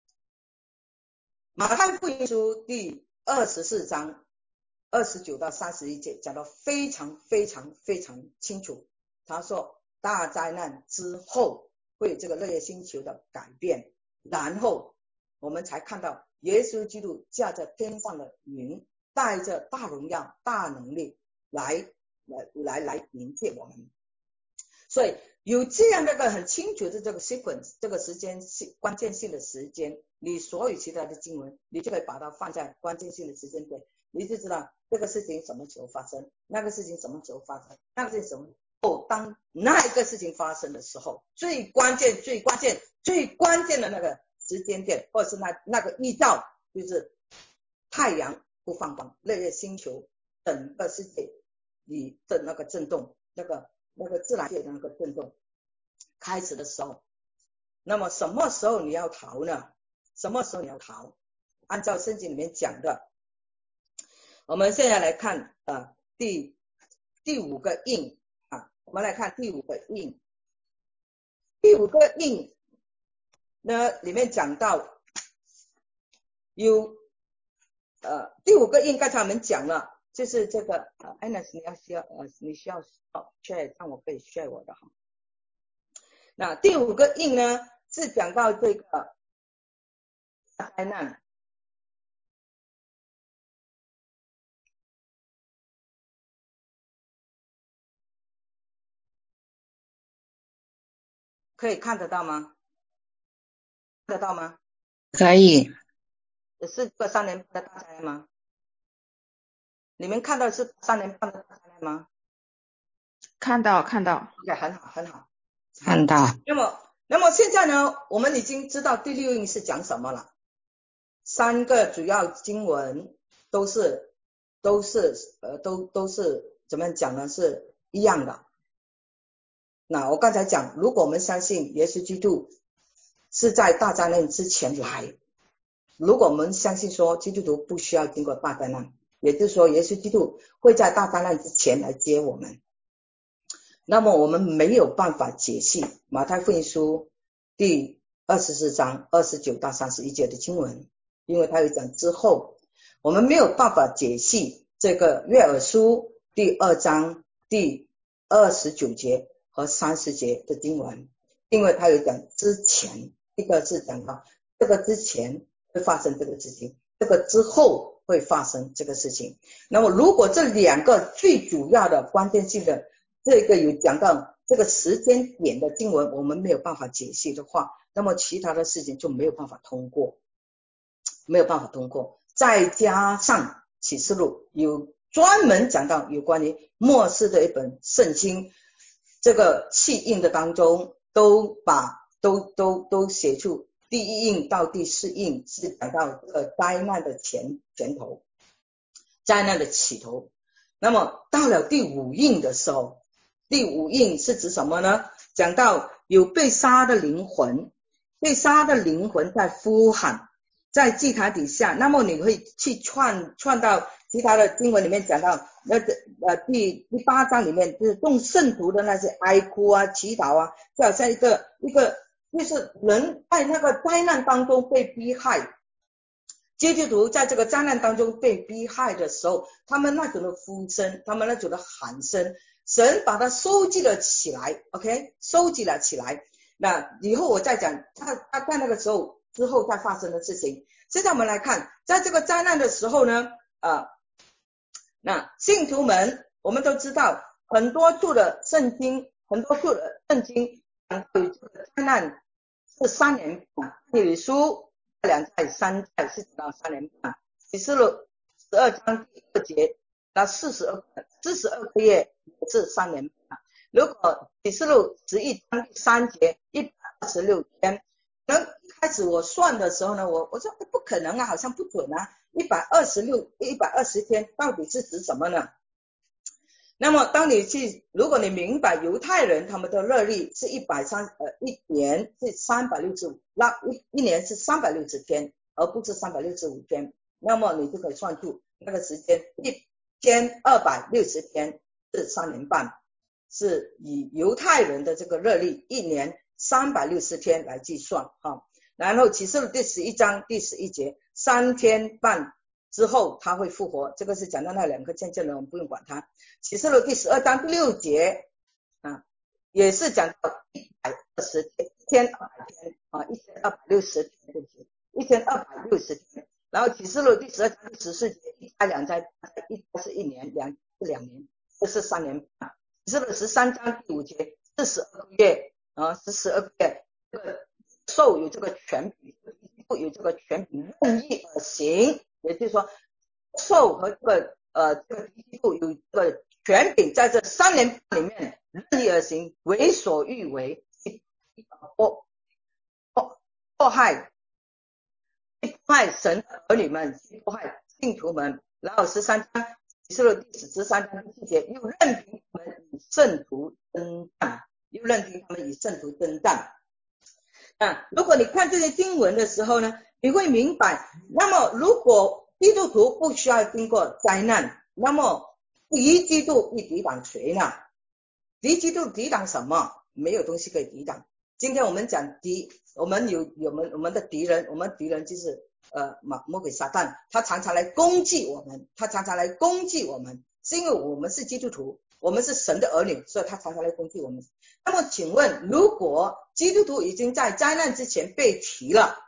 马太福音书第24章29到31节讲到非常非常非常清楚，他说大灾难之后会有这个日月星球的改变，然后我们才看到耶稣基督驾着天上的云，带着大荣耀大能力来迎接我们。所以有这样的一个很清楚的这个 sequence 这个时间关键性的时间，你所有其他的经文你就可以把它放在关键性的时间点，你就知道这个事情什么时候发生，那个事情什么时候发生，那个事情什么当那一个事情发生的时候，最关键的那个时间点，或者是那个异兆，就是太阳不放光，日月星球整个世界你的那个震动，那个自然界的那个震动开始的时候，那么什么时候你要逃呢？什么时候你要逃？按照圣经里面讲的，我们现在来看第5个印我们来看第5个印。第5个印呢里面讲到有第5个印刚才我们讲了，就是这个Agnes 你需要share 让我可以 share 我的哈。那第5个印呢是讲到这个灾难，可以看得到吗？看得到吗？ 可以。 是这3年半的大灾难吗？你们看到是3年半的大灾难吗？ 看到。 OK， 很好。 看到。 那么现在呢，我们已经知道第6印是讲什么了。3个主要经文都是怎么讲呢？是一样的。那我刚才讲，如果我们相信耶稣基督是在大灾难之前来，如果我们相信说基督徒不需要经过大灾难，也就是说耶稣基督会在大灾难之前来接我们，那么我们没有办法解析马太福音书第24章29到31节的经文，因为他有讲之后，我们没有办法解析这个约珥书第2章第29节和30节的经文，因为他有讲之前，一个是讲到这个之前会发生这个事情，这个之后会发生这个事情。那么如果这2个最主要的关键性的这个有讲到这个时间点的经文我们没有办法解析的话，那么其他的事情就没有办法通过。再加上启示录有专门讲到有关于末世的一本圣经，这个7印的当中都写出第1印到第4印是讲到这个灾难的前头，灾难的起头。那么到了第5印的时候，第5印是指什么呢？讲到有被杀的灵魂， 被杀的灵魂在呼喊，在祭坛底下。那么你会去串到其他的经文里面讲到第8章里面，就是众圣徒的那些哀哭啊、祈祷啊，就好像一个就是人在那个灾难当中被逼害，基督徒在这个灾难当中被逼害的时候，他们那种的呼声，他们那种的喊声，神把它收集了起来 ，OK， 收集了起来。那以后我再讲他在那个时候之后再发生的事情。现在我们来看，在这个灾难的时候呢，那信徒们我们都知道，很多处的圣经讲到这个灾难是3年半，以理书2代3代是讲到3年半，启示录12章第2节到42个月也是3年半。如果启示录11章第3节126天，可能一开始我算的时候呢，我说不可能啊，好像不准啊，120天到底是指什么呢？那么当如果你明白犹太人他们的日历是一年是365，那一年是360天，而不是365天，那么你就可以算出那个时间1260天是3年半，是以犹太人的这个日历一年360天来计算哈。然后启示录第11章第11节，3天半之后他会复活，这个是讲到那2个见证人，我们不用管他。启示录第12章第6节也是讲到120天1200天1260天，对不起，1260天。然后启示录第12章第14节，1灾2灾，1灾是1年，2是2年，这是3年半。启示录13章第5节，42个月，12个月，这个兽有这个权柄，有这个权柄任意而行，也就是说兽和这个基督有这个权柄，在这3年半里面任意而行，为所欲为，迫害神的儿女们，迫害信徒们。然后13章启示录第13章第7节，又任凭他们与圣徒征战，如果你看这些经文的时候呢，你会明白，那么如果基督徒不需要经过灾难，那么敌基督会抵挡谁呢？敌基督抵挡什么？没有东西可以抵挡。今天我们讲我们我们的敌人，我们敌人就是魔鬼撒旦，他常常来攻击我们，是因为我们是基督徒，我们是神的儿女，所以他常常来攻击我们。那么请问，如果基督徒已经在灾难之前被提了，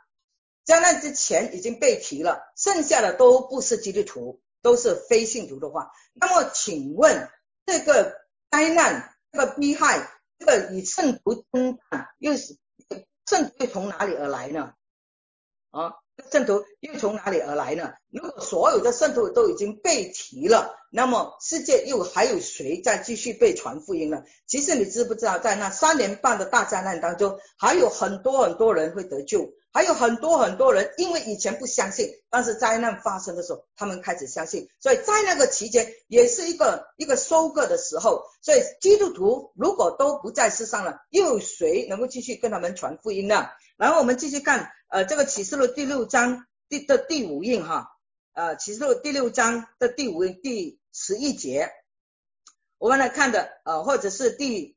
剩下的都不是基督徒，都是非信徒的话，那么请问这个灾难，这个逼害，这个与圣徒征战，圣徒又从哪里而来呢？圣徒又从哪里而来呢？如果所有的圣徒都已经被提了，那么世界又还有谁再继续被传福音呢？其实你知不知道，在那3年半的大灾难当中，还有很多人会得救，还有很多人因为以前不相信，但是灾难发生的时候他们开始相信，所以在那个期间也是一个收割的时候。所以基督徒如果都不在世上了，又有谁能够继续跟他们传福音呢？然后我们继续看这个启示录第6章的第5印启示录第6章的第5印第11节，我们来看的或者是第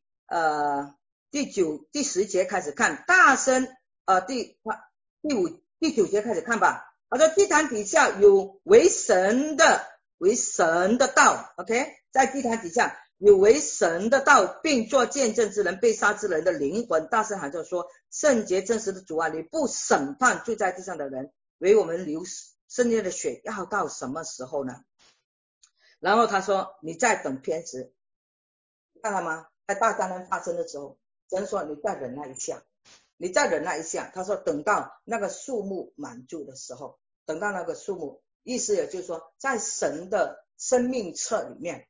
9第10节开始看，大声第9节开始看吧。他说祭坛底下有为神的道 ，OK， 在祭坛底下有为神的道，并做见证之人被杀之人的灵魂，大声喊着说：圣洁真实的主啊，你不审判住在地上的人，为我们流圣洁的血要到什么时候呢？然后他说你在等偏时，看到吗？在大灾难发生的时候，神说你再忍耐一下，他说等到那个数目满足的时候，意思也就是说，在神的生命册里面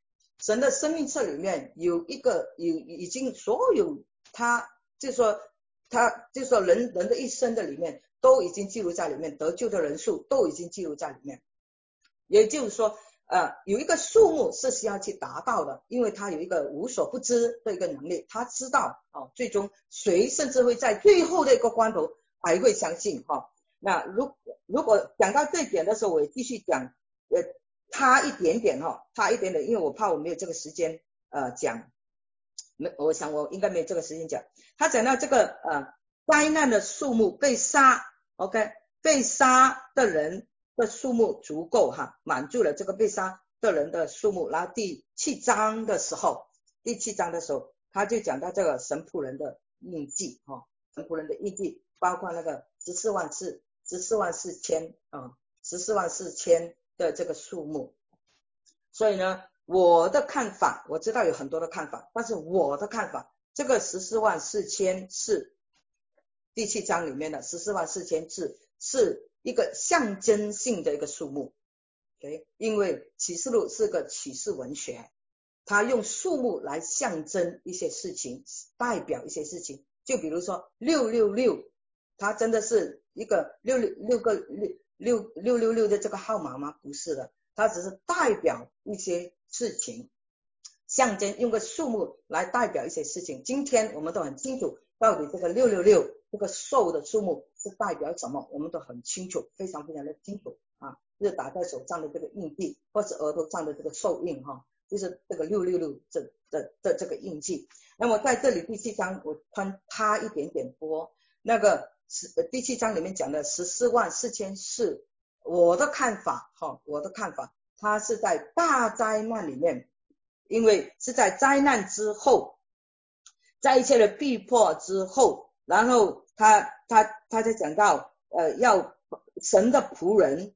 有已经所有他就说人的一生的里面都已经记录在里面，得救的人数都已经记录在里面。也就是说有一个数目是需要去达到的，因为他有一个无所不知的一个能力，他知道最终谁甚至会在最后的一个关头还会相信哈。那如果讲到这一点的时候，我也继续讲差一点点哈，差一点点，因为我怕我没有这个时间讲，我想我应该没有这个时间讲。他讲到这个灾难的数目被杀 ，OK， 被杀的人的数目足够哈，满足了这个被杀的人的数目。然后第七章的时候，他就讲到这个神仆人的印记哈，神仆人的印记包括那个14万4千14万4千的这个数目。所以呢，我的看法，我知道有很多的看法，但是我的看法，这个14万4千是第7章里面的14万4千是一个象征性的一个数目。Okay? 因为启示录是个启示文学，它用数目来象征一些事情，代表一些事情。就比如说666，它真的是一个666的这个号码吗？不是的，它只是代表一些事情，象征用个数目来代表一些事情。今天我们都很清楚，到底这个666这个兽的数目是代表什么，我们都很清楚，非常非常的清楚啊，就是打在手上的这个印记，或是额头上的这个兽印哈，就是这个666的这个印记。那么在这里第7章我穿插一点点播，那个第7章里面讲的14万4千是我的看法哈，我的看法，它是在大灾难里面，因为是在灾难之后，在一切的逼迫之后，然后他在讲到要神的仆人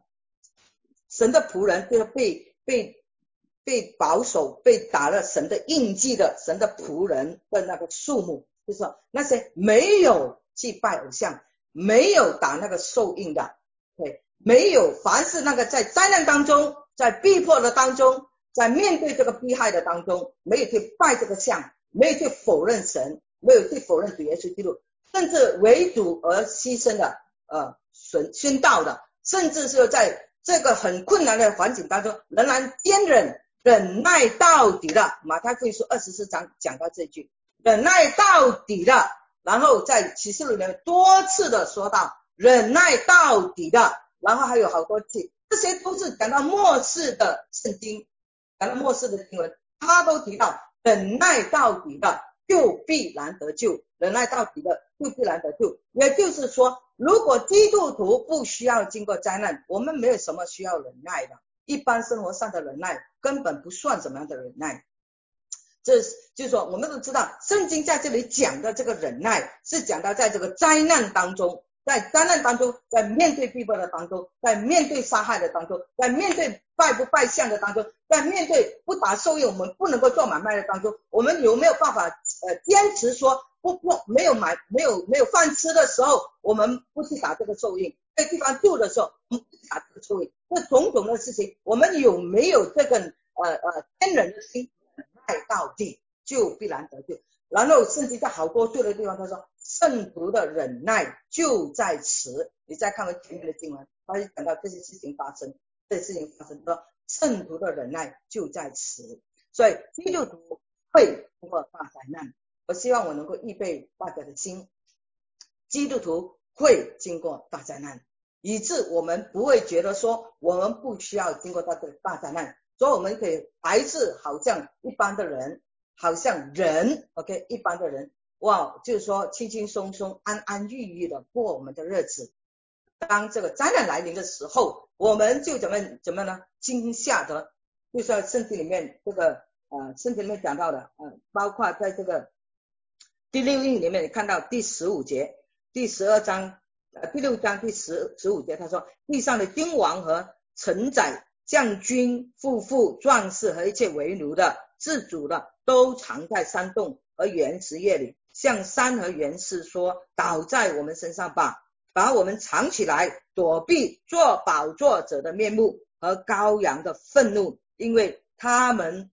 就是被保守，被打了神的印记的神的仆人的那个数目，就是说那些没有去拜偶像，没有打那个兽印的，对，没有，凡是那个在灾难当中，在逼迫的当中，在面对这个迫害的当中，没有去拜这个像，没有去否认神，没有去否认主耶稣基督，甚至为主而牺牲的宣道的，甚至是在这个很困难的环境当中仍然坚忍耐到底的。马太福音书24章讲到这句忍耐到底的，然后在启示录里面多次的说到忍耐到底的，然后还有好多次，这些都是讲到末世的圣经，讲到末世的经文，他都提到忍耐到底的就必然得救，忍耐到底的就必然得救。也就是说，如果基督徒不需要经过灾难，我们没有什么需要忍耐的，一般生活上的忍耐根本不算什么样的忍耐。这就是说，我们都知道圣经在这里讲的这个忍耐是讲到在这个灾难当中，在灾难当中，在面对逼迫的当中，在面对杀害的当中，在面对拜不拜相的当中，在面对不打受益我们不能够做买卖的当中，我们有没有办法坚持说没有饭吃的时候，我们不去打这个受益，在地方住的时候我们不打这个受益，这种种的事情，我们有没有这个坚忍的心，忍耐到底就必然得救。然后甚至在好多处的地方他说圣徒的忍耐就在此，你再看看前面的经文，他就讲到这些事情发生，说圣徒的忍耐就在此。所以基督徒会经过大灾难，我希望我能够预备大家的心，基督徒会经过大灾难，以致我们不会觉得说我们不需要经过大灾难，所以我们可以还是好像一般的人，好像人 OK 一般的人，哇，就是说轻轻松松安安逸逸的过我们的日子。当这个灾难来临的时候，我们就怎么呢？惊吓的，就像圣经里面这个圣经里面讲到的包括在这个第6印里面你看到第15节，第12章第6章第15节，他说地上的君王和臣宰、将军、富妇、壮士和一切为奴的、自主的，都藏在山洞和原石业里，向山和原石说，倒在我们身上吧，把我们藏起来，躲避做宝座者的面目和羔羊的愤怒，因为他们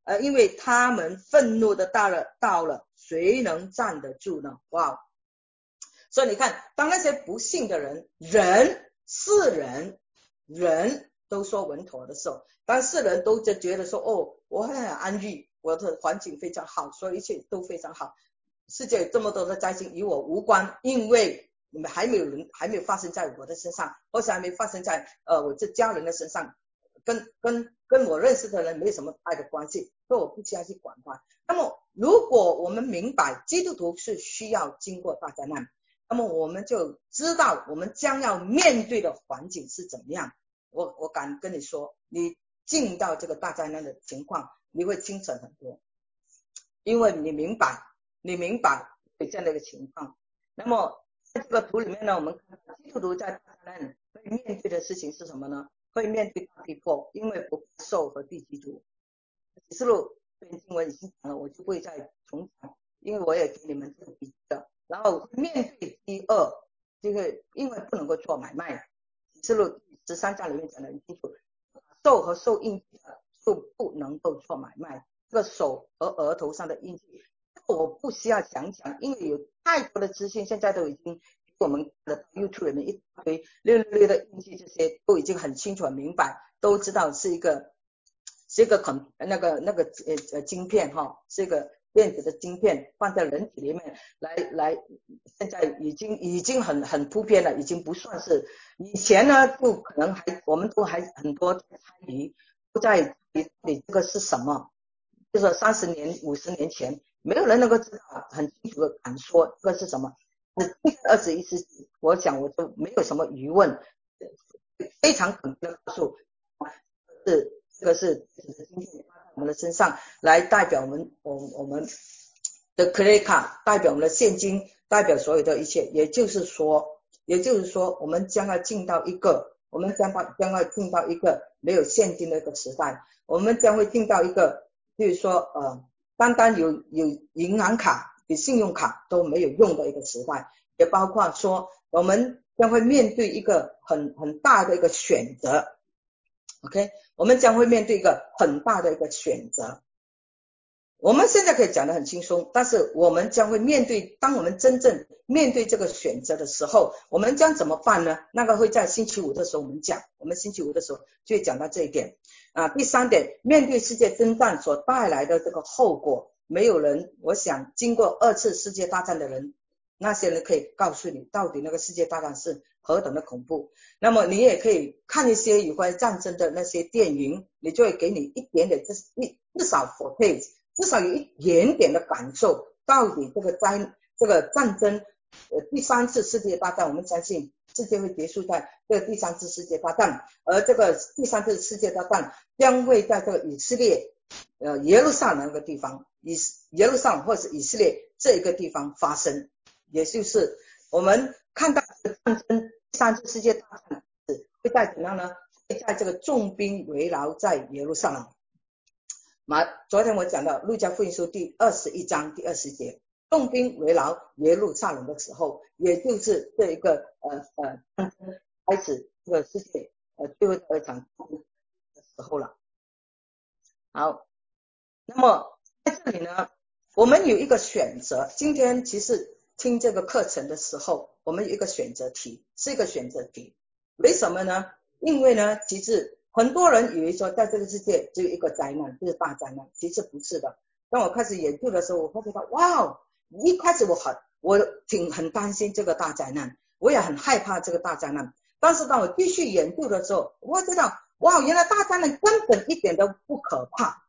愤怒的到了，谁能站得住呢？哇！所以你看，当那些不信的人人都说稳妥的时候，当世人都觉得说我很安逸，我的环境非常好，所以一切都非常好，世界有这么多的灾星与我无关，因为你们还没有发生在我的身上，或是还没发生在我这家人的身上，跟我认识的人没有什么爱的关系，所以我不需要去管它。那么如果我们明白基督徒是需要经过大灾难，那么我们就知道我们将要面对的环境是怎么样。我敢跟你说，你进到这个大灾难的情况，你会清楚很多，因为你明白有这样的一个情况。那么在这个图里面呢，我们看到基督徒在大灾难会面对的事情是什么呢？会面对大逼迫，因为不受和地基督。启示录这篇经文已经讲了，我就不会再重讲，因为我也给你们这个笔记的。然后面对饥饿，这个因为不能够做买卖，启示录13章里面讲得很清楚，手和受印记的就不能够做买卖。这个手和额头上的印记，我不需要讲，因为有太多的资讯，现在都已经我们的 YouTube 里面一堆666的印记，这些都已经很清楚很明白，都知道是一个晶片哈，是一个电子的晶片放在人体里面来，现在已经很普遍了，已经不算是以前呢，就可能我们都还很多猜疑，都在你这个是什么，就是30年50年前没有人能够知道很清楚的敢说这个是什么。21世纪，我想我就没有什么疑问，非常肯定的告诉这个是今天发在我们的身上，来代表我们的 credit card， 代表我们的现金，代表所有的一切。也就是说，我们将要进到一个没有现金的一个时代，我们将会进到一个，比如说单单有银行卡、有信用卡都没有用的一个时代，也包括说我们将会面对一个很大的一个选择。OK， 我们将会面对一个很大的一个选择。我们现在可以讲得很轻松，但是我们将会面对，当我们真正面对这个选择的时候，我们将怎么办呢？那个会在星期五的时候我们讲，我们星期五的时候就会讲到这一点。第3点，面对世界征战所带来的这个后果，没有人，我想经过2次世界大战的人，那些人可以告诉你到底那个世界大战是何等的恐怖。那么你也可以看一些有关战争的那些电影，你就会给你一点点，至少 foretaste， 至少有一点点的感受，到底这个战争第3次世界大战，我们相信世界会结束在这个第3次世界大战，而这个第3次世界大战将会在这个以色列耶路撒冷那个地方，耶路撒冷或是以色列这个地方发生。也就是我们看到的战争，第3次世界大战会在怎样呢？会在这个重兵围绕在耶路撒冷。昨天我讲到路加福音书第21章第20节，重兵围绕耶路撒冷的时候，也就是这一个战争开始，这个世界最后一场的时候了。好，那么在这里呢，我们有一个选择。今天其实听这个课程的时候，我们有一个选择题，是一个选择题。为什么呢？因为呢，其实很多人以为说在这个世界只有一个灾难，就是大灾难，其实不是的。当我开始研究的时候，我发觉到，哇，一开始我很担心这个大灾难，我也很害怕这个大灾难。但是当我继续研究的时候，我知道，哇，原来大灾难根本一点都不可怕，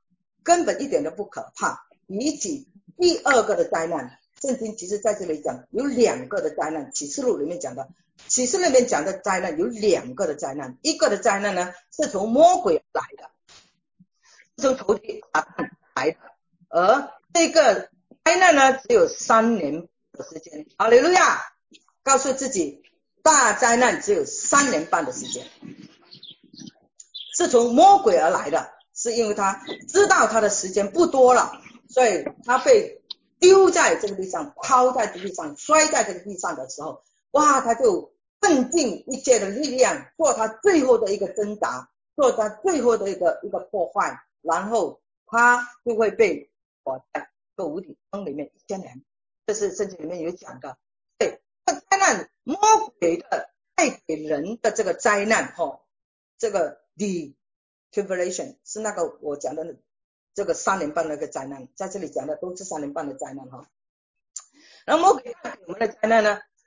比起第2个的灾难。圣经其实在这里讲有2个的灾难，启示录里面讲的灾难有2个的灾难。一个的灾难呢是从魔鬼来的，从仇敌来的，而这个灾难呢只有3年的时间。哈利路亚，告诉自己大灾难只有3年半的时间，是从魔鬼而来的，是因为他知道他的时间不多了，所以他被丢在这个地上，抛在这个地上，摔在这个地上的时候，哇，他就奋尽一切的力量，做他最后的一个挣扎，做他最后的一个破坏，然后他就会被活在这个无底坑里面1000年。这是圣经里面有讲的。对，灾难，魔鬼的带给人的这个灾难这个 the tribulation 是那个我讲的这个3年半的一个灾难，在这里讲的都是3年半的灾难然后魔鬼带给我们的灾难呢，是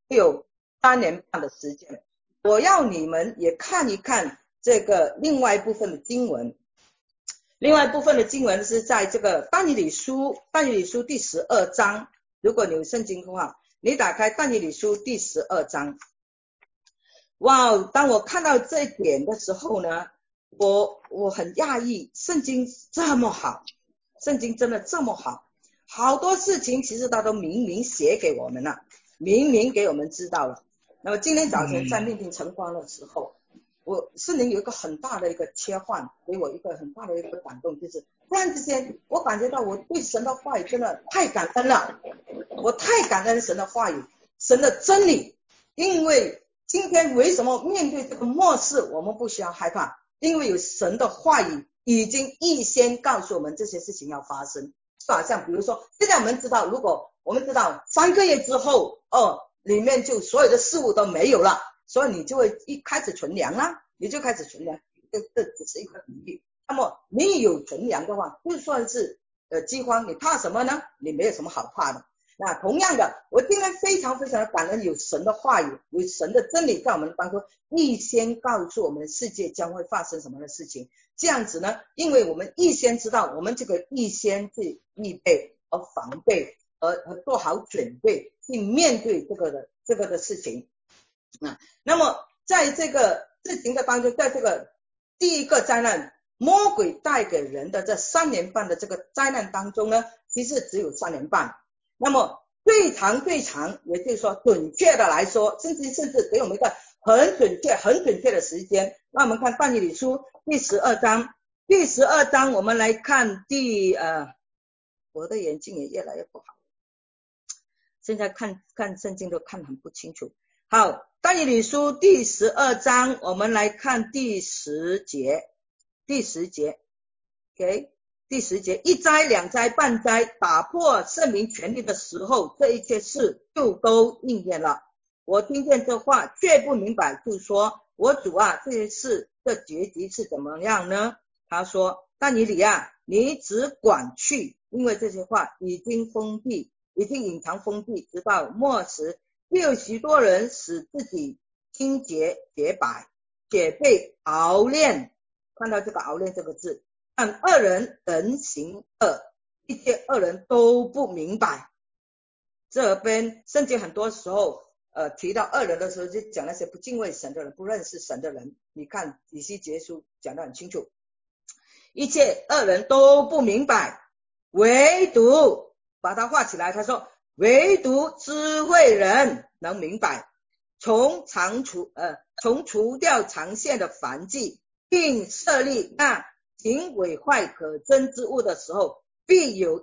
有3年半的时间。我要你们也看一看这个另外一部分的经文。另外一部分的经文是在这个但以理书第12章，如果你有圣经的话，你打开但以理书第12章。哇，当我看到这一点的时候呢，我很讶异，圣经这么好，圣经真的这么好，好多事情其实它都明明写给我们了，明明给我们知道了。那么今天早晨在命定晨光的时候，我圣灵有一个很大的一个切换，给我一个很大的一个感动，就是突然之间我感觉到我对神的话语真的太感恩了，我太感恩神的话语，神的真理。因为今天为什么面对这个末世我们不需要害怕，因为有神的话语已经预先告诉我们这些事情要发生。就好像比如说现在我们知道，如果我们知道3个月之后里面就所有的事物都没有了，所以你就会开始存粮啦，你就开始存粮，这只是一个比喻。那么你有存粮的话，就算是饥荒，你怕什么呢？你没有什么好怕的。那同样的，我今天非常非常的感恩有神的话语，有神的真理在我们当中预先告诉我们世界将会发生什么的事情。这样子呢，因为我们预先知道，我们这个预先去预备和防备和做好准备去面对这个的事情。那么在这个事情的当中，在这个第一个灾难魔鬼带给人的这3年半的这个灾难当中呢，其实只有3年半。那么最长，也就是说准确的来说，甚至给我们一个很准确的时间。那我们看但以理书第12章，我们来看我的眼睛也越来越不好，现在看圣经都看很不清楚。好，但以理书第12章，我们来看第10节。OK， 第10节，一灾两灾半灾，打破圣民权力的时候，这一切事就都应验了。我听见这话却不明白，就说我主啊，这些事的结局是怎么样呢？他说，但以理啊，你只管去，因为这些话已经隐藏封闭，直到末时，必有许多人使自己清洁洁白，且被熬炼。看到这个熬炼这个字，但恶人人行恶，一切恶人都不明白。这边圣经很多时候提到恶人的时候，就讲那些不敬畏神的人，不认识神的人。你看以西结书讲得很清楚，一切恶人都不明白，唯独把它画起来，他说唯独智慧人能明白，从除掉长线的燔祭，并设立那行毁坏可憎之物的时候，必有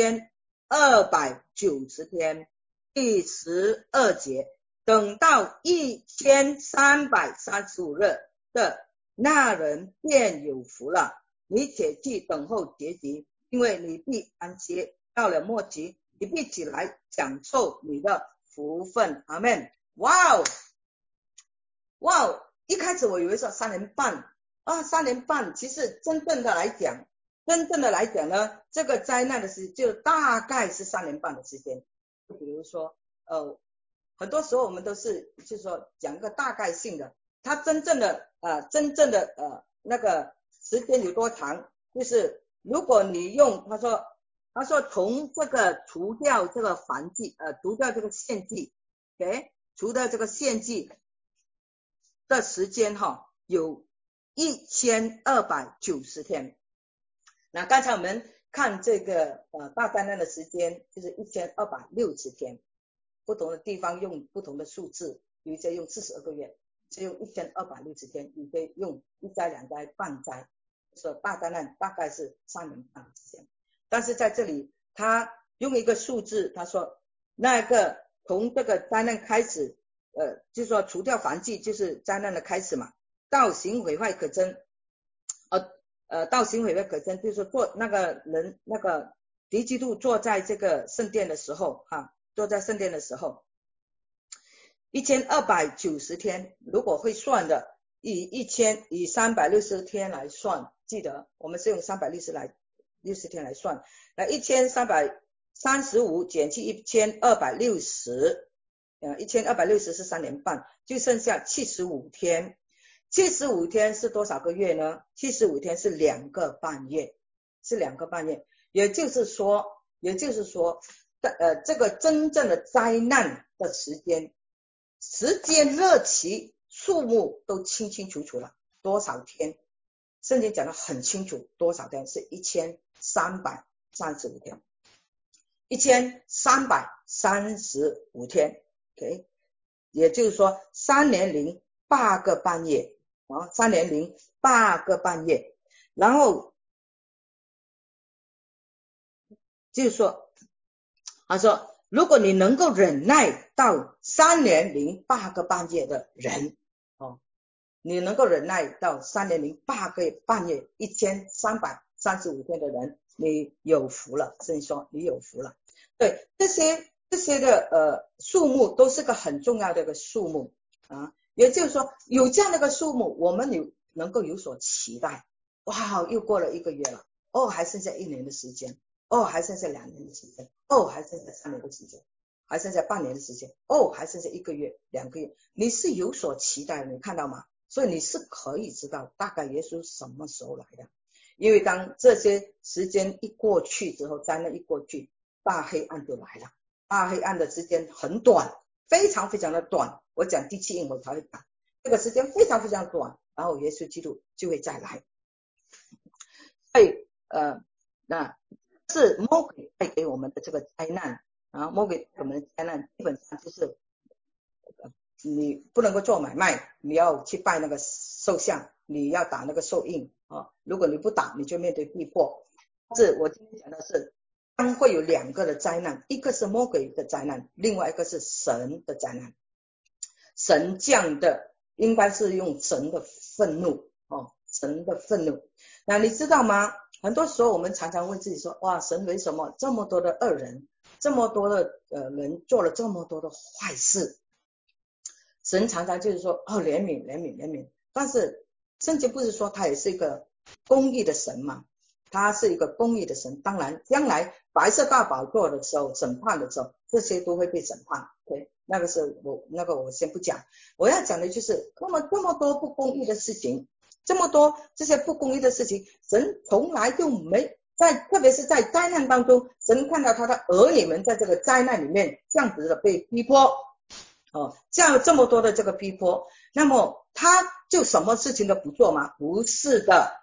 1290天。第12节，等到1335日的那人便有福了。你且去等候结局，因为你必安歇，到了末期，你必起来享受你的福分。阿们。哇哦，一开始我以为是3年半3年半，其实真正的来讲呢，这个灾难的时间就大概是3年半的时间。比如说很多时候我们都是就是说讲个大概性的，它真正的那个时间有多长，就是如果你用他说从这个除掉这个燔祭除掉这个献祭，OK， 除掉这个献祭的时间有1290天。那刚才我们看这个大灾难的时间就是1260天，不同的地方用不同的数字，有一些用42个月，只有1260天，有些用一灾两灾半灾，说大灾难大概是3年半之间。但是在这里他用一个数字，他说那个从这个灾难开始就是说除掉燔祭就是灾难的开始嘛，到行毁坏可憎到行毁坏可憎，就是说做那个人那个敌基督坐在这个圣殿的时候坐在圣殿的时候1290天，如果会算的以360天来算，记得我们是用360天来算，那1335减去1260 1260是3年半，就剩下75天。75天是多少个月呢？75天是2个半月，是2个半月。也就是说这个真正的灾难的时间日期数目都清清楚楚了，多少天？圣经讲得很清楚，多少天？是1335天，1335天 ，OK， 也就是说3年零8个半月，3年零8个半月，然后就是说，他说，如果你能够忍耐到3年零8个半月的人，你能够忍耐到3年零8个半月1335天的人，你有福了。圣经说你有福了。对，这些的数目都是个很重要的一个数目啊。也就是说，有这样的一个数目，我们能够有所期待。哇，又过了1个月了，还剩下1年的时间，还剩下2年的时间，还剩下3年的时间，还剩下半年的时间，还剩下1个月、2个月，你是有所期待的，你看到吗？所以你是可以知道大概耶稣什么时候来的。因为当这些时间一过去之后，灾难一过去，大黑暗就来了。大黑暗的时间很短，非常非常的短。我讲第7印我才会讲，这个时间非常非常短，然后耶稣基督就会再来。所以那是魔鬼带给我们的这个灾难啊，魔鬼我们的灾难基本上就是你不能够做买卖，你要去拜那个兽像，你要打那个兽印啊。如果你不打，你就面对逼迫。是我今天讲的是将会有2个的灾难，一个是魔鬼的灾难，另外一个是神的灾难。神降的应该是用神的愤怒神的愤怒。那你知道吗？很多时候我们常常问自己说，哇，神为什么这么多的恶人，这么多的人做了这么多的坏事？神常常就是说怜悯，但是圣经不是说他也是一个公义的神嘛？他是一个公义的神，当然将来白色大宝座的时候，审判的时候，这些都会被审判。对，那个我先不讲。我要讲的就是这么多不公义的事情，这么多这些不公义的事情，神从来就没特别是在灾难当中，神看到他的儿女们在这个灾难里面这样子的被逼迫这么多的这个逼迫，那么他就什么事情都不做吗？不是的。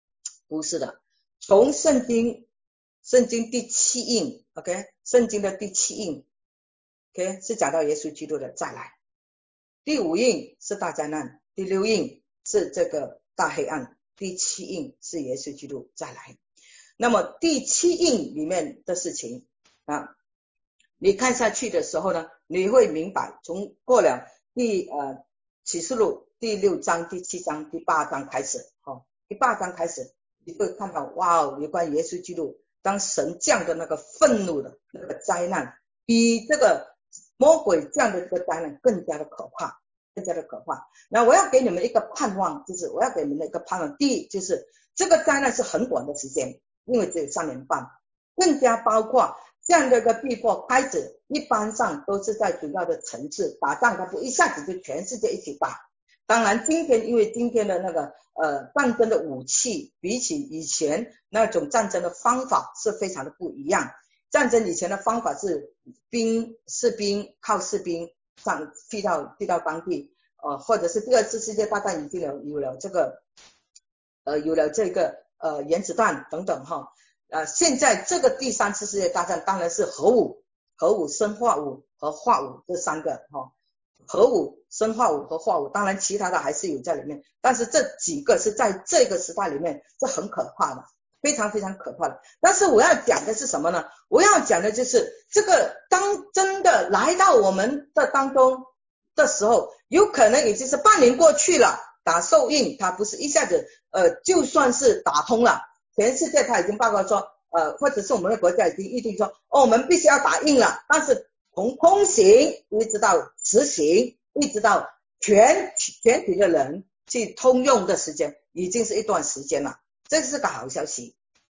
从圣经第7印 OK， 圣经的第7印 OK 是讲到耶稣基督的再来，第5印是大灾难，第6印是这个大黑暗，第7印是耶稣基督再来。那么第7印里面的事情你看下去的时候呢，你会明白，从过了启示录第6章、第7章、第8章开始第8章开始，你会看到哇，有关耶稣基督当神降的那个愤怒的那个灾难，比这个魔鬼降的这个灾难更加的可怕。那我要给你们一个盼望，第一就是这个灾难是很短的时间，因为只有3年半，更加包括这样的一个逼迫开始，一般上都是在主要的城市打仗，它不一下子就全世界一起打。当然因为今天的那个战争的武器比起以前那种战争的方法是非常的不一样。战争以前的方法是靠士兵上去到当地或者是第2次世界大战已经有了这个原子弹等等现在这个第3次世界大战当然是核武、生化武和化武这3个核武、生化武和化武，当然其他的还是有在里面，但是这几个是在这个时代里面是很可怕的，非常非常可怕的。但是我要讲的是什么呢？我要讲的就是这个当真的来到我们的当中的时候，有可能已经是半年过去了，打受印它不是一下子就算是打通了，全世界它已经报告说或者是我们的国家已经预定说我们必须要打印了，但是从通行一直到实行，一直到全体的人去通用的时间已经是一段时间了，这是个好消息。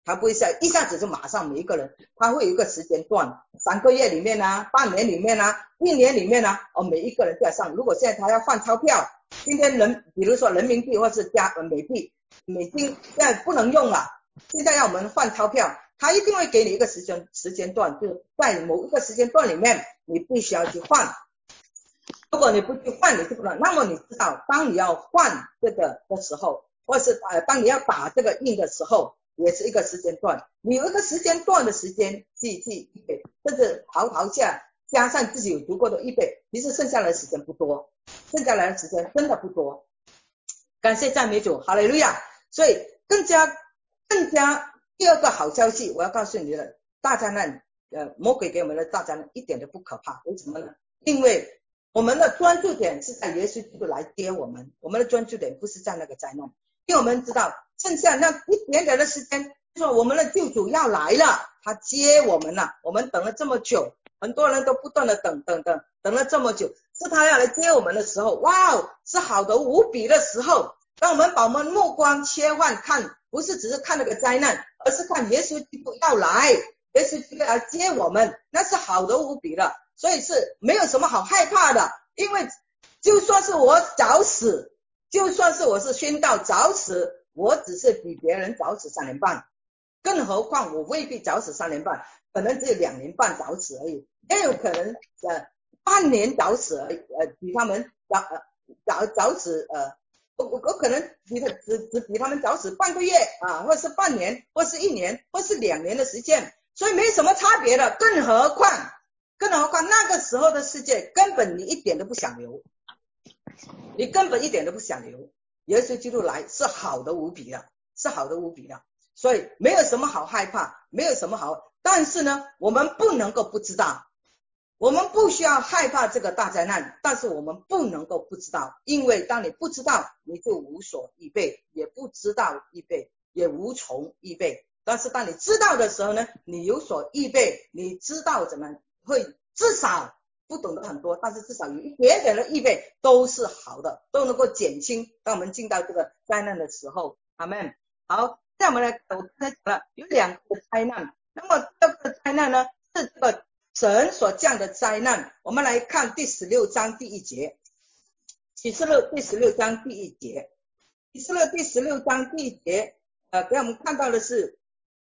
它不会一下子就马上每一个人，它会有一个时间段，3个月里面啊，半年里面啊，1年里面啊，每一个人都要上。如果现在他要换钞票，今天比如说人民币或是美金现在不能用了，现在要我们换钞票，他一定会给你一个时间段，就在某一个时间段里面，你必须要去换。如果你不去换，你就不能。那么你知道，当你要换这个的时候，或是当你要打这个印的时候，也是一个时间段。你有一个时间段的时间去预备，甚至淘下，加上自己有足够的预备，其实剩下来的时间不多，剩下来的时间真的不多。感谢赞美主，哈利路亚。所以更加第二个好消息，我要告诉你的，大灾难，魔鬼给我们的大灾难一点都不可怕。为什么呢？因为我们的专注点是在耶稣基督来接我们，我们的专注点不是在那个灾难。因为我们知道剩下那一点点的时间，说我们的救主要来了，他接我们了，我们等了这么久，很多人都不断的等了这么久，是他要来接我们的时候，哇哦，是好的无比的时候。当我们把我们目光切换看，不是只是看那个灾难，而是看耶稣基督要来，耶稣基督来接我们，那是好的无比的，所以是没有什么好害怕的。因为就算是我早死，就算是我是宣道早死，我只是比别人早死3年半，更何况我未必早死3年半，可能只有2年半早死而已，也有可能半年早死而已，比他们早死我可能只比他们早死半个月啊，或是半年，或是1年，或是2年的时间，所以没什么差别的。更何况那个时候的世界根本你一点都不想留，你根本一点都不想留。耶稣基督来是好的无比的，是好的无比的，所以没有什么好害怕，没有什么好。但是呢，我们不能够不知道。我们不需要害怕这个大灾难，但是我们不能够不知道，因为当你不知道，你就无所预备，也不知道预备，也无从预备。但是当你知道的时候呢，你有所预备，你知道怎么会，至少不懂得很多，但是至少有一点点的预备都是好的，都能够减轻当我们进到这个灾难的时候。阿们。好，现在我们来，我刚才讲了有2个灾难，那么这个灾难呢是这个神所降的灾难。我们来看第16章第1节，启示录第16章第1节，启示录第16章第1节，给我们看到的是，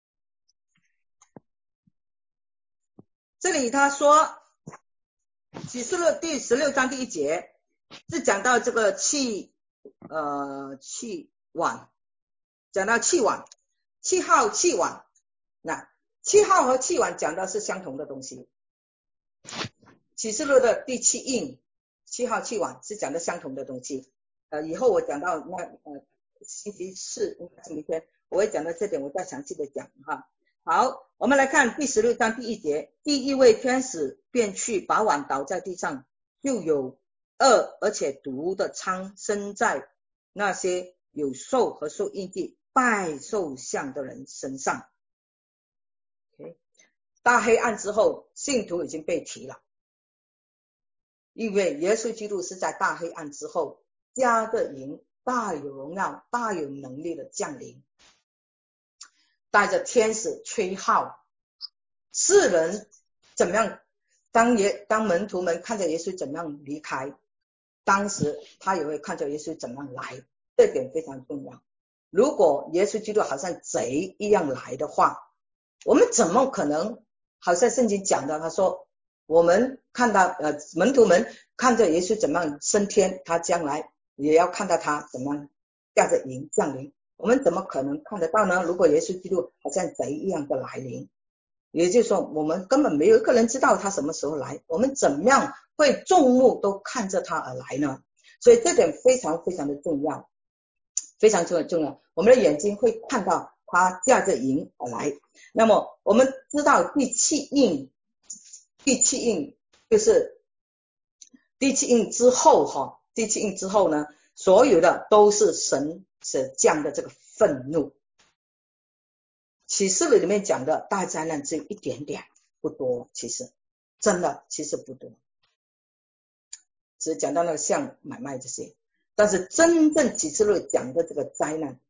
这里他说，启示录第16章第1节是讲到这个气碗，讲到气碗，7号气碗，那7号和气碗讲的是相同的东西。启示录的第7印，7号气碗是讲的相同的东西。以后我讲到星期4应该是明天，我会讲到这点，我再详细的讲哈。好，我们来看第16章第1节，第1位天使便去把碗倒在地上，就有恶而且毒的疮生在那些有兽和兽印记拜兽像的人身上。大黑暗之后，信徒已经被提了，因为耶稣基督是在大黑暗之后加的营大有荣耀大有能力的降临，带着天使吹号，世人怎么样，当门徒们看着耶稣怎么样离开，当时他也会看着耶稣怎么样来，这点非常重要。如果耶稣基督好像贼一样来的话，我们怎么可能好像圣经讲的，他说我们看到门徒们看着耶稣怎么样升天，他将来也要看到他怎么样驾着营降临，我们怎么可能看得到呢？如果耶稣基督好像贼一样的来临，也就是说我们根本没有一个人知道他什么时候来，我们怎么样会众目都看着他而来呢？所以这点非常非常的重要，非常重要，我们的眼睛会看到他驾着营而来。那么我们知道第七印就是第七印之后第七印之后呢，所有的都是神所降的这个愤怒。启示录里面讲的大灾难只有一点点，不多，其实真的其实不多，只讲到那个像买卖这些，但是真正启示录讲的这个灾难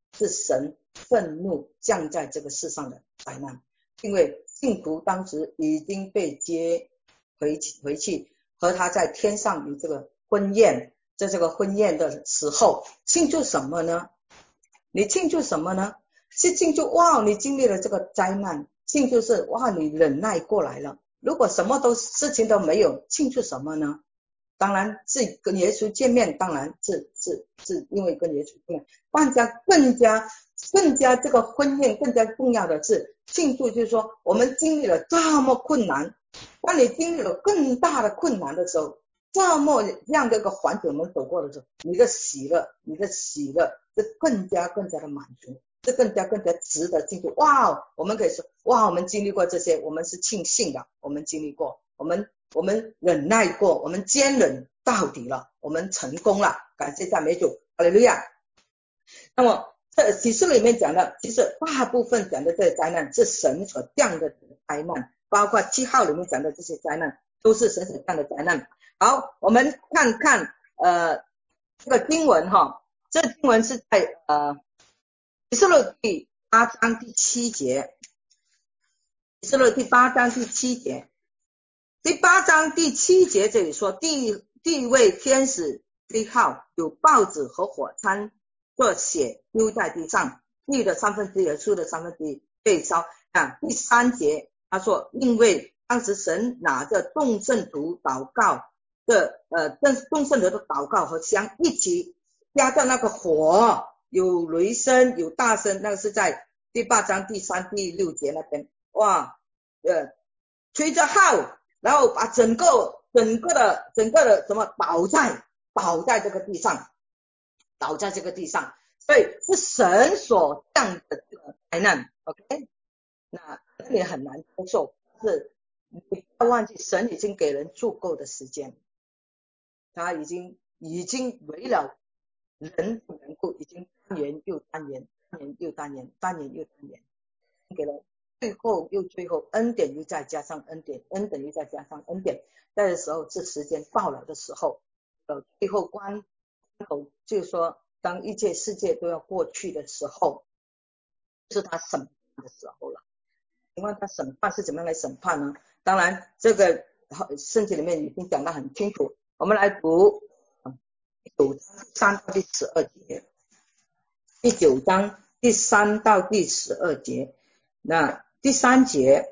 是神愤怒降在这个世上的灾难，因为信徒当时已经被接回去，和他在天上有这个婚宴，在这个婚宴的时候庆祝什么呢？你庆祝什么呢？是庆祝哇你经历了这个灾难，庆祝是哇你忍耐过来了。如果什么事情都没有，庆祝什么呢？当然是跟耶稣见面，当然是因为跟耶稣见面，大家更加这个婚宴更加重要的是庆祝，就是说我们经历了这么困难，当你经历了更大的困难的时候，这么样的一个环境我们走过的时候，你的喜乐是更加的满足，是更加值得庆祝。哇，我们可以说哇我们经历过这些，我们是庆幸的，我们经历过，我们忍耐过，我们坚忍到底了，我们成功了，感谢赞美主，哈利路亚。那么这启示录里面讲的，其实大部分讲的这些灾难是神所降的灾难，包括7号里面讲的这些灾难都是神所降的灾难。好，我们看看这个经文哈，这经文是在启示录第8章第7节，启示录第8章第7节，第8章第7节这里说，第一位天使吹号，有报纸和火掺作血丢在地上，地的1/3和树的1/3被烧。第3节他说，因为当时神拿着众圣徒祷告的众圣徒的祷告和香一起加到那个火，有雷声有大声，那个是在第8章第3、第6节那边。哇，吹着号，然后把整个的什么倒在这个地上，所以是神所降的这个灾难。 OK， 那也很难接受，是你不要忘记神已经给人足够的时间，他已经为了人的缘故，已经单言又单言，给了最后恩典又再加上恩典，恩典又再加上恩典，在的时候是时间到了的时候，最后关口，就是说当一切世界都要过去的时候，是他审判的时候了。请问他审判是怎么样来审判呢？当然这个圣经里面已经讲得很清楚，我们来读9章3到第12节，第9章第3到第12节。那第3节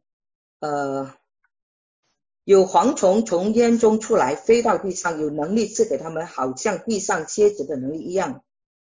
有蝗虫从烟中出来，飞到地上，有能力赐给他们，好像地上蝎子的能力一样，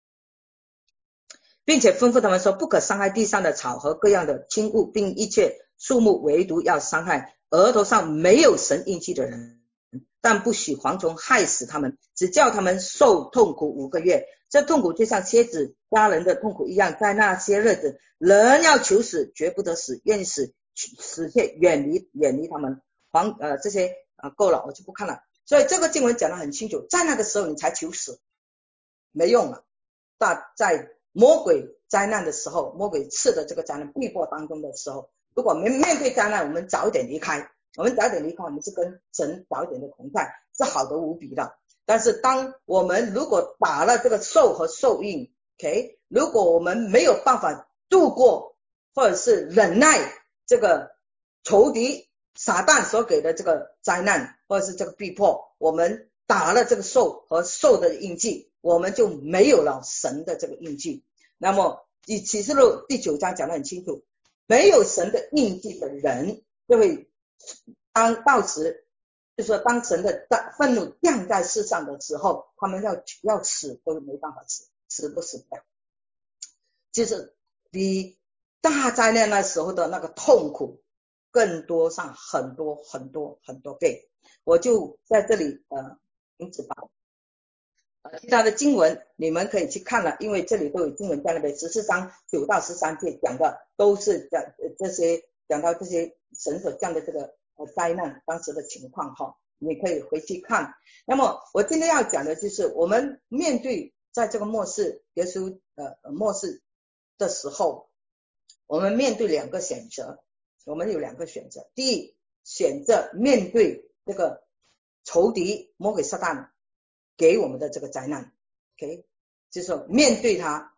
并且吩咐他们说，不可伤害地上的草和各样的轻物，并一切树木，唯独要伤害额头上没有神印记的人，但不许蝗虫害死他们，只叫他们受痛苦5个月。这痛苦就像蝎子抓人的痛苦一样，在那些日子，人要求死，绝不得死，愿死却远离他们。这些够了，我就不看了。所以这个经文讲得很清楚，在那个时候你才求死没用了。在魔鬼灾难的时候，魔鬼赐的这个灾难逼迫当中的时候，如果我们面对灾难，我们早一点离开，我们是跟神早一点的同在，是好的无比的。但是当我们如果打了这个兽和兽印 OK， 如果我们没有办法度过或者是忍耐这个仇敌撒旦所给的这个灾难或者是这个逼迫，我们打了这个兽和兽的印记，我们就没有了神的这个印记。那么以启示录第9章讲得很清楚，没有神的印记的人就会到时，就是说当神的愤怒降在世上的时候，他们要死都没办法死都死不了，就是比大灾难那时候的那个痛苦更多上很多倍。我就在这里停止吧。其他的经文你们可以去看了，因为这里都有经文在那边，14章9到13节讲的都是讲到这些神所降的这个灾难当时的情况哈，你可以回去看。那么我今天要讲的就是我们面对在这个末世耶稣末世的时候，我们面对2个选择，我们有2个选择。第一，选择面对这个仇敌魔鬼撒旦给我们的这个灾难 OK， 就是说面对他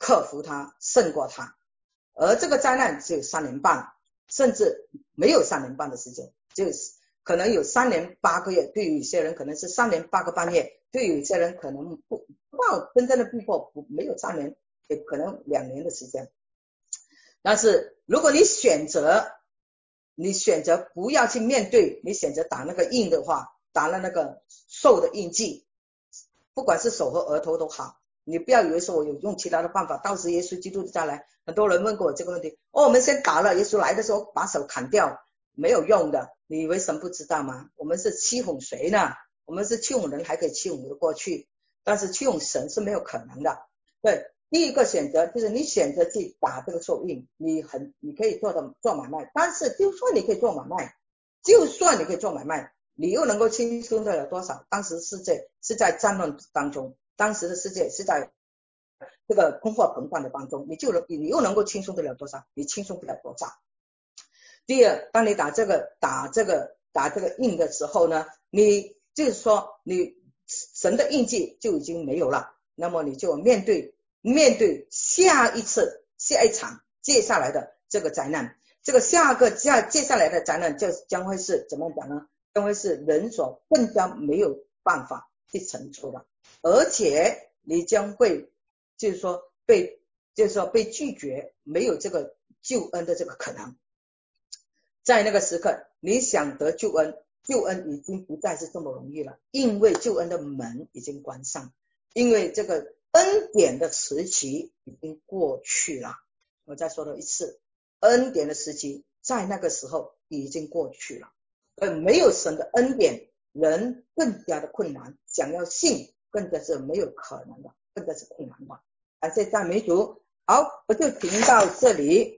克服它，胜过它。而这个灾难只有3年半，甚至没有3年半的时间，就是可能有3年8个月，对于有些人可能是3年8个半月，对于有些人可能不到真正的逼迫没有3年，也可能2年的时间。但是如果你选择不要去面对，你选择打那个印的话，打了那个兽的印记，不管是手和额头都好，你不要以为说我有用其他的办法，到时耶稣基督再来。很多人问过我这个问题，我们先打了，耶稣来的时候把手砍掉，没有用的。你以为神不知道吗？我们是欺哄谁呢？我们是欺哄人还可以欺哄得过去，但是欺哄神是没有可能的。对，第一个选择就是你选择去打这个受印，你可以做买卖，但是就算你可以做买卖，你又能够轻松得了多少？当时世界是在战乱当中，当时的世界是在这个通货膨胀的当中，你又能够轻松得了多少？你轻松不了多少。第二，当你打这个印的时候呢，你就是说你神的印记就已经没有了，那么你就面对下一场接下来的这个灾难。这个接下来的灾难就将会是怎么讲呢？将会是人所更加没有办法去承受的，而且你将会就是说被拒绝，没有这个救恩的这个可能。在那个时刻，你想得救恩已经不再是这么容易了，因为救恩的门已经关上，因为这个恩典的时期已经过去了。我再说了一次，恩典的时期在那个时候已经过去了。没有神的恩典，人更加的困难，想要信更加是没有可能的，更加是困难的。感谢赞美主。好，我就停到这里。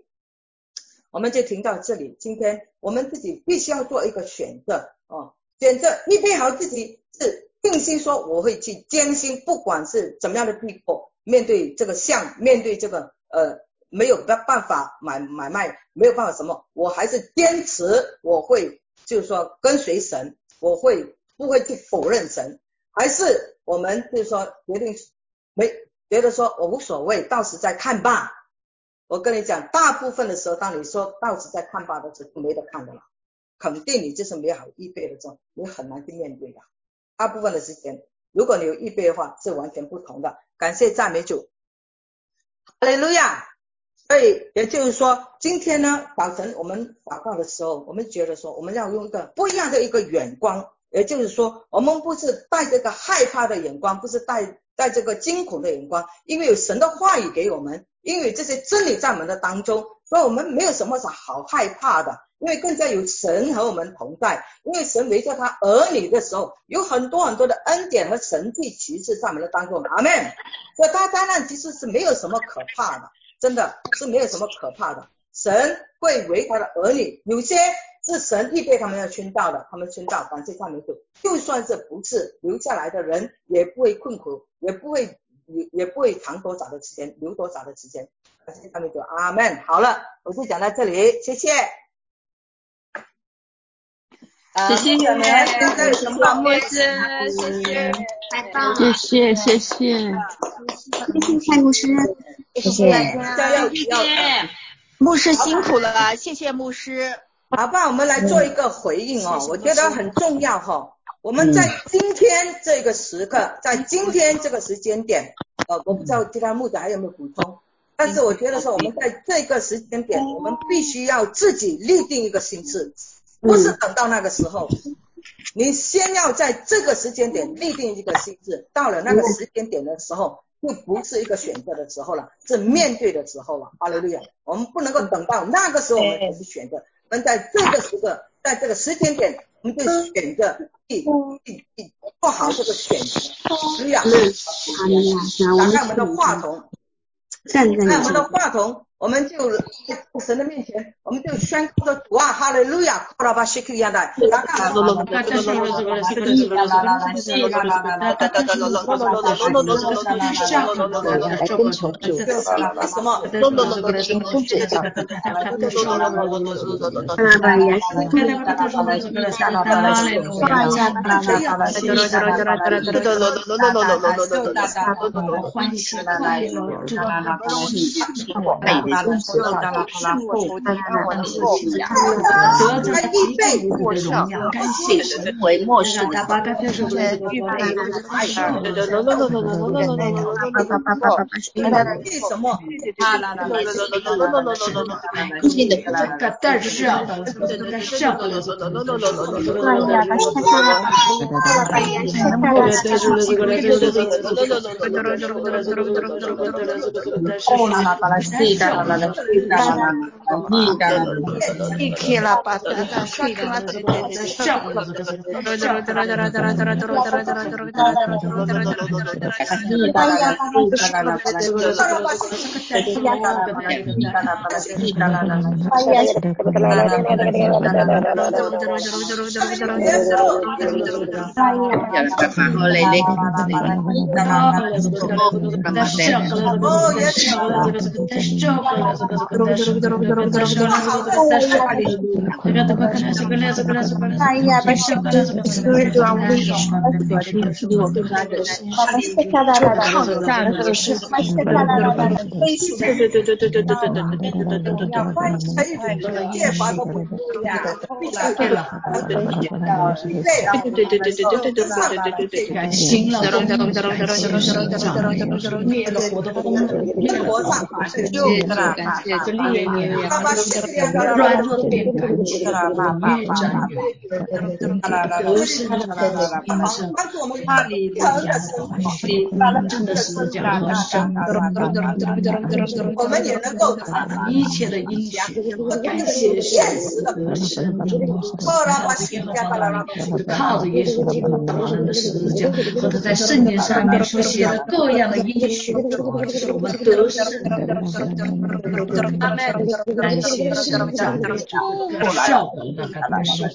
今天我们自己必须要做一个选择选择预备好自己，是定心说我会去艰辛，不管是怎么样的逼迫，面对这个面对这个没有办法买卖，没有办法什么，我还是坚持，我会就是说跟随神，我不会去否认神，还是我们就是说决定觉得说我无所谓，到时再看吧。我跟你讲，大部分的时候，当你说到时再看吧的时候，没得看的了，肯定你就是没好预备的时候，你很难去面对的。大部分的时间，如果你有预备的话，是完全不同的。感谢赞美主，哈利路亚。所以也就是说，今天呢早晨我们祷告的时候，我们觉得说我们要用一个不一样的一个眼光，也就是说我们不是带这个害怕的眼光，不是带这个惊恐的眼光，因为有神的话语给我们，因为这些真理在我们的当中，所以我们没有什么是好害怕的，因为更加有神和我们同在，因为神围着他儿女的时候，有很多很多的恩典和神迹奇事在我们的当中。阿们。所以大灾难其实是没有什么可怕的，真的是没有什么可怕的。神会为他的儿女，有些是神预备他们要宣道的，他们宣道，感谢赞美主。就算是不是留下来的人，也不会困苦，也不会长多少的时间，留多少的时间。感谢赞美主，阿们。好了，我就讲到这里，谢谢。 谢谢你们， 现在有什么牧师，谢谢， 太棒了， 谢谢蔡牧师， 谢谢， 牧师辛苦了，谢谢牧师。 好吧，我们来做一个回应我觉得很重要我们在今天这个时刻，在今天这个时间点，我不知道其他牧者还有没有补充，但是我觉得说我们在这个时间点，我们必须要自己立定一个心志，不是等到那个时候，你先要在这个时间点立定一个心志，到了那个时间点的时候，就不是一个选择的时候了，是面对的时候了。哈利路亚！我们不能够等到那个时候我们才去选择，我们在这个时刻，在这个时间点，我们就选择做好这个选择。哈利路亚！打开我们的话筒， 我们就在神的面前，我们就宣告着主啊，哈利路亚，卡拉巴西克亚的，为什么？ 欢喜快乐，主啊，得着极极无比的荣耀，感谢神，为末世的巴嘎特说的预备， 为什么？ 行了公义，感谢神赞美你，灭了火的风炉，灭了火的火势，感谢这烈焰软弱的变感谢，我们越战越得胜的因胜，哈利路亚，真的是这样和神， 我们也能够一切的应许，感谢神得胜的靠着耶稣基督大能的十字架和他在圣经上面所写的各样的应许，就是我们得胜的。阿门。感谢神，赞美主。少的那个的时候，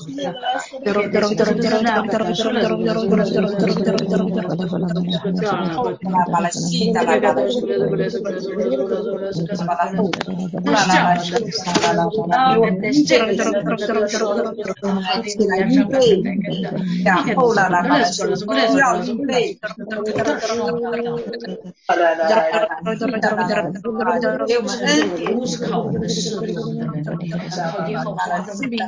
给我们恩典，不是靠我们的势力，我们的能力，还是靠耶和华的名。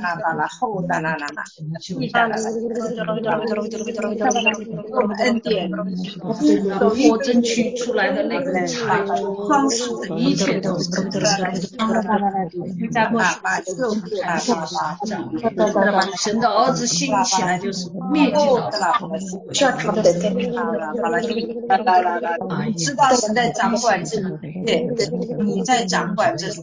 恩典，我争取出来的那个财装饰的一切都是神的儿子兴起来就是灭尽了知道神在掌管这你在掌管这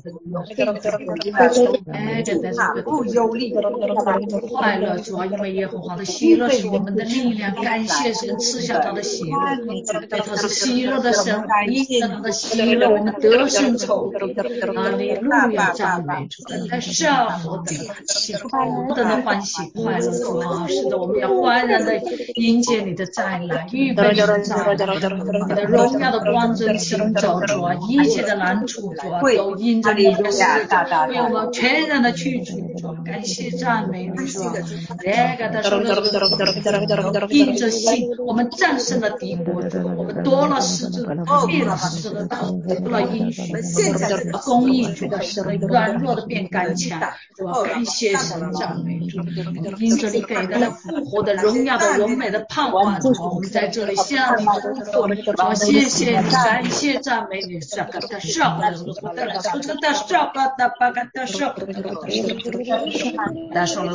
不忧虑快乐，主要因为耶和华的喜乐是我们的力量，感谢神赐下他的喜乐，他是喜乐的神，因着他的喜乐我们得胜仇敌，哈利路亚，赞美主，在上何等何等的欢喜快乐，主啊，是的，我们要欢然的迎接你的再来，预备你的再来，你的荣耀的光真行走，主啊，一切的难处，主啊，都因着你的十字架为我们全然的去除，主啊，感谢赞美你，主啊，因着信我们战胜了敌国，我们夺了十字，灭了十字的道，得了应许，公义，主啊，使得软弱的变刚强，主啊，感谢神，赞美主，因着你给的那复活的荣耀的荣美的盼望，主啊，我们在这里向你祝福，主啊，谢谢你，感谢赞美你，这个的少个的这个的少个的巴嘎的手，但说了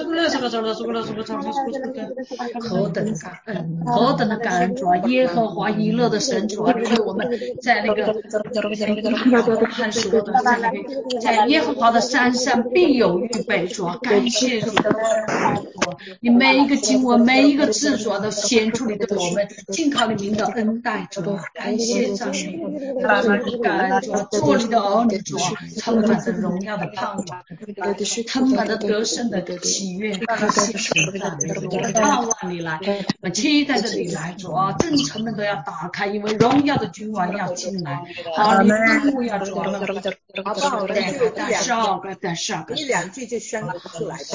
何等的感恩，何等的感恩！主啊，耶和华以勒的神，主啊，你为我们在那个看说的，在耶和华的山上必有预备，主啊，感谢主，你每一个经文，每一个字，主啊，都显出你对我们敬靠你名的恩待，主啊，感谢赞美，感恩主啊，做你的儿女，主啊，充满着荣耀的盼望，充满着得胜的喜悦，感谢神赞美主，我们盼望你来，我们期待着你来，主啊，正城门都要打开，因为荣耀的君王要进来，哈利路亚，主啊， 好不好？我们就一两句就宣告出来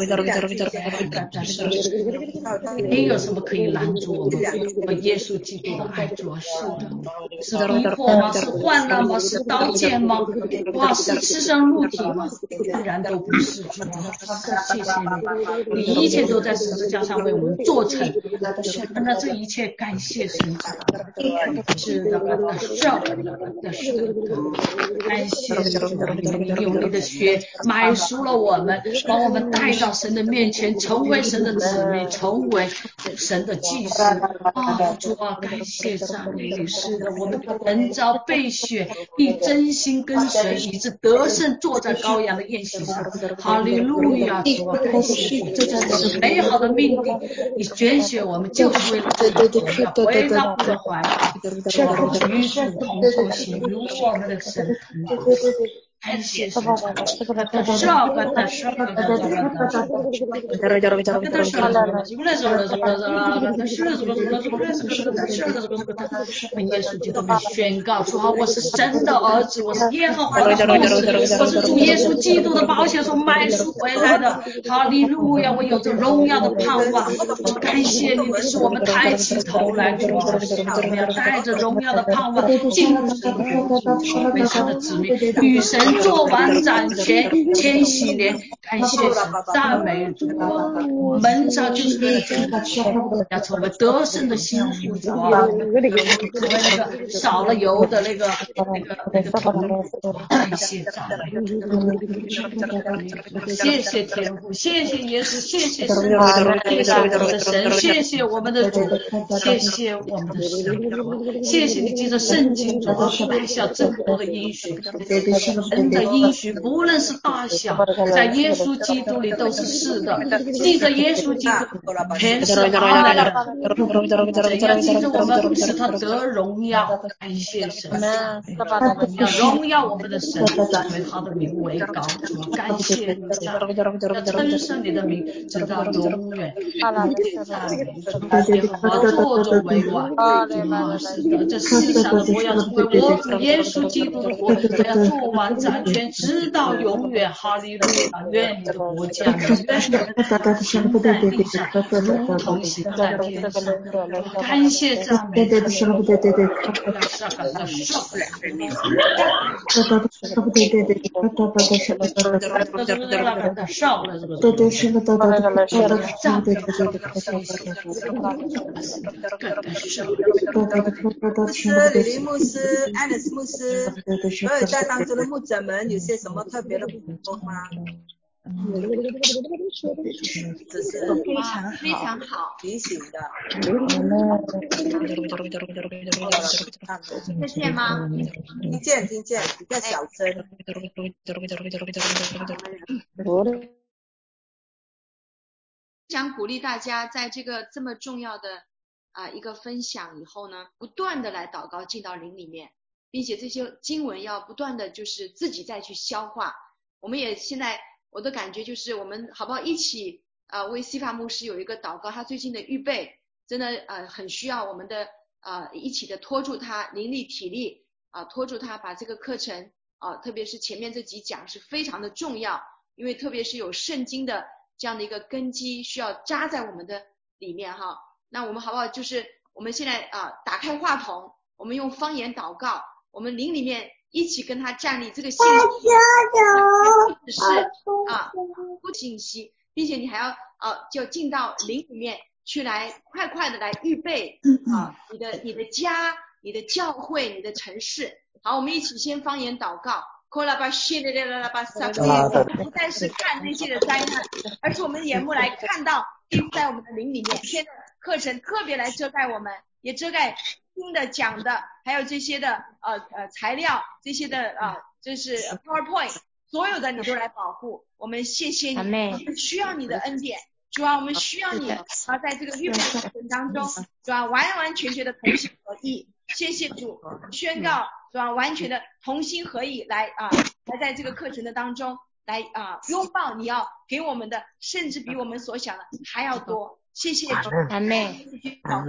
吧。 没有什么可以拦阻我们耶稣基督的爱，主啊，是的，是逼迫吗？是患难吗？是刀剑吗？哇，是赤身露体吗？当然都不是，主啊，谢谢你，你一切都在十字架上为我们做成，那这一切感谢神，是的，感谢主啊，因为你用你的血买赎了我们，把我们带到神的面前，成为神的子民，成为神的祭司啊！主啊，感谢赞美你，是的，我们人遭被血，必真心跟随，以致得胜，坐在羔羊的宴席上。哈利路亚！主啊，感谢主，这就是美好的命定。你拣选我们，就是为了这一天要回到父的怀里，与父同受洗，如我们的神同在。感谢神，耶稣基督宣告说：“我是神的儿子，我是耶和华的后嗣，我是主耶稣基督的宝血所买赎回来的。哈利路亚！我有着荣耀的盼望。感谢你，你使我们抬起头来，主啊，我们要带着荣耀的盼望进入神的国度，成为神的子民，与神做完掌权，千禧年。感谢神，赞美主啊！门招就是为了这个，要成为得胜的幸福，主啊，成为那个少了油的那个头，感谢赞美主，谢谢天父，谢谢耶稣，谢谢圣子，谢谢我们的神，谢谢我们的主，谢谢我们的神，谢谢你记着圣经主啊，带下这么多的应许，神的应许不论是大小，在耶稣基督里都是是的，记着耶稣基督全是阿门的，怎样记着我们使他得荣耀，感谢神，我们要荣耀我们的神，为他的名为高，主啊，感谢你，要称颂你的名直到永远，赞美主，耶和华作作为王，是的，这世上的国要成为我主耶稣基督的国，他要做完掌权直到永远，哈利路亚，愿你的国降临，愿你的行在地上如同行在天上，感谢赞美主， 牧师李林牧师、安德斯牧师，所有在当中的牧者们，有些什么特别的补充吗？只是非常好提醒的。 听见吗？ 听见，比较小声。 想鼓励大家在这个这么重要的一个分享以后呢，不断的来祷告进到灵里面，并且这些经文要不断的就是自己再去消化。我们也现在我的感觉就是我们好不好一起为西法牧师有一个祷告，他最近的预备真的很需要我们的一起的拖住他灵力体力拖住他把这个课程特别是前面这几讲是非常的重要，因为特别是有圣经的这样的一个根基需要扎在我们的里面哈。那我们好不好就是我们现在打开话筒，我们用方言祷告，我们灵里面一起跟他站立这个信息是不信息，并且你还要就进到灵里面去来快的来预备你的家、你的教会、你的城市。好，我们一起先方言祷告， 不再是看那些的灾难，而是我们眼目来看到在我们的灵里面。今天的课程特别来遮盖我们，也遮盖听的讲的，还有这些的材料，这些的就是 PowerPoint， 所有的你都来保护我们。谢谢你，我们需要你的恩典，主啊，我们需要你在这个预备的过程当中，主啊，完完全全的同心合意。谢谢主，宣告主啊，完全的同心合意来在这个课程的当中来拥抱你要给我们的，甚至比我们所想的还要多。谢谢主， 阿们。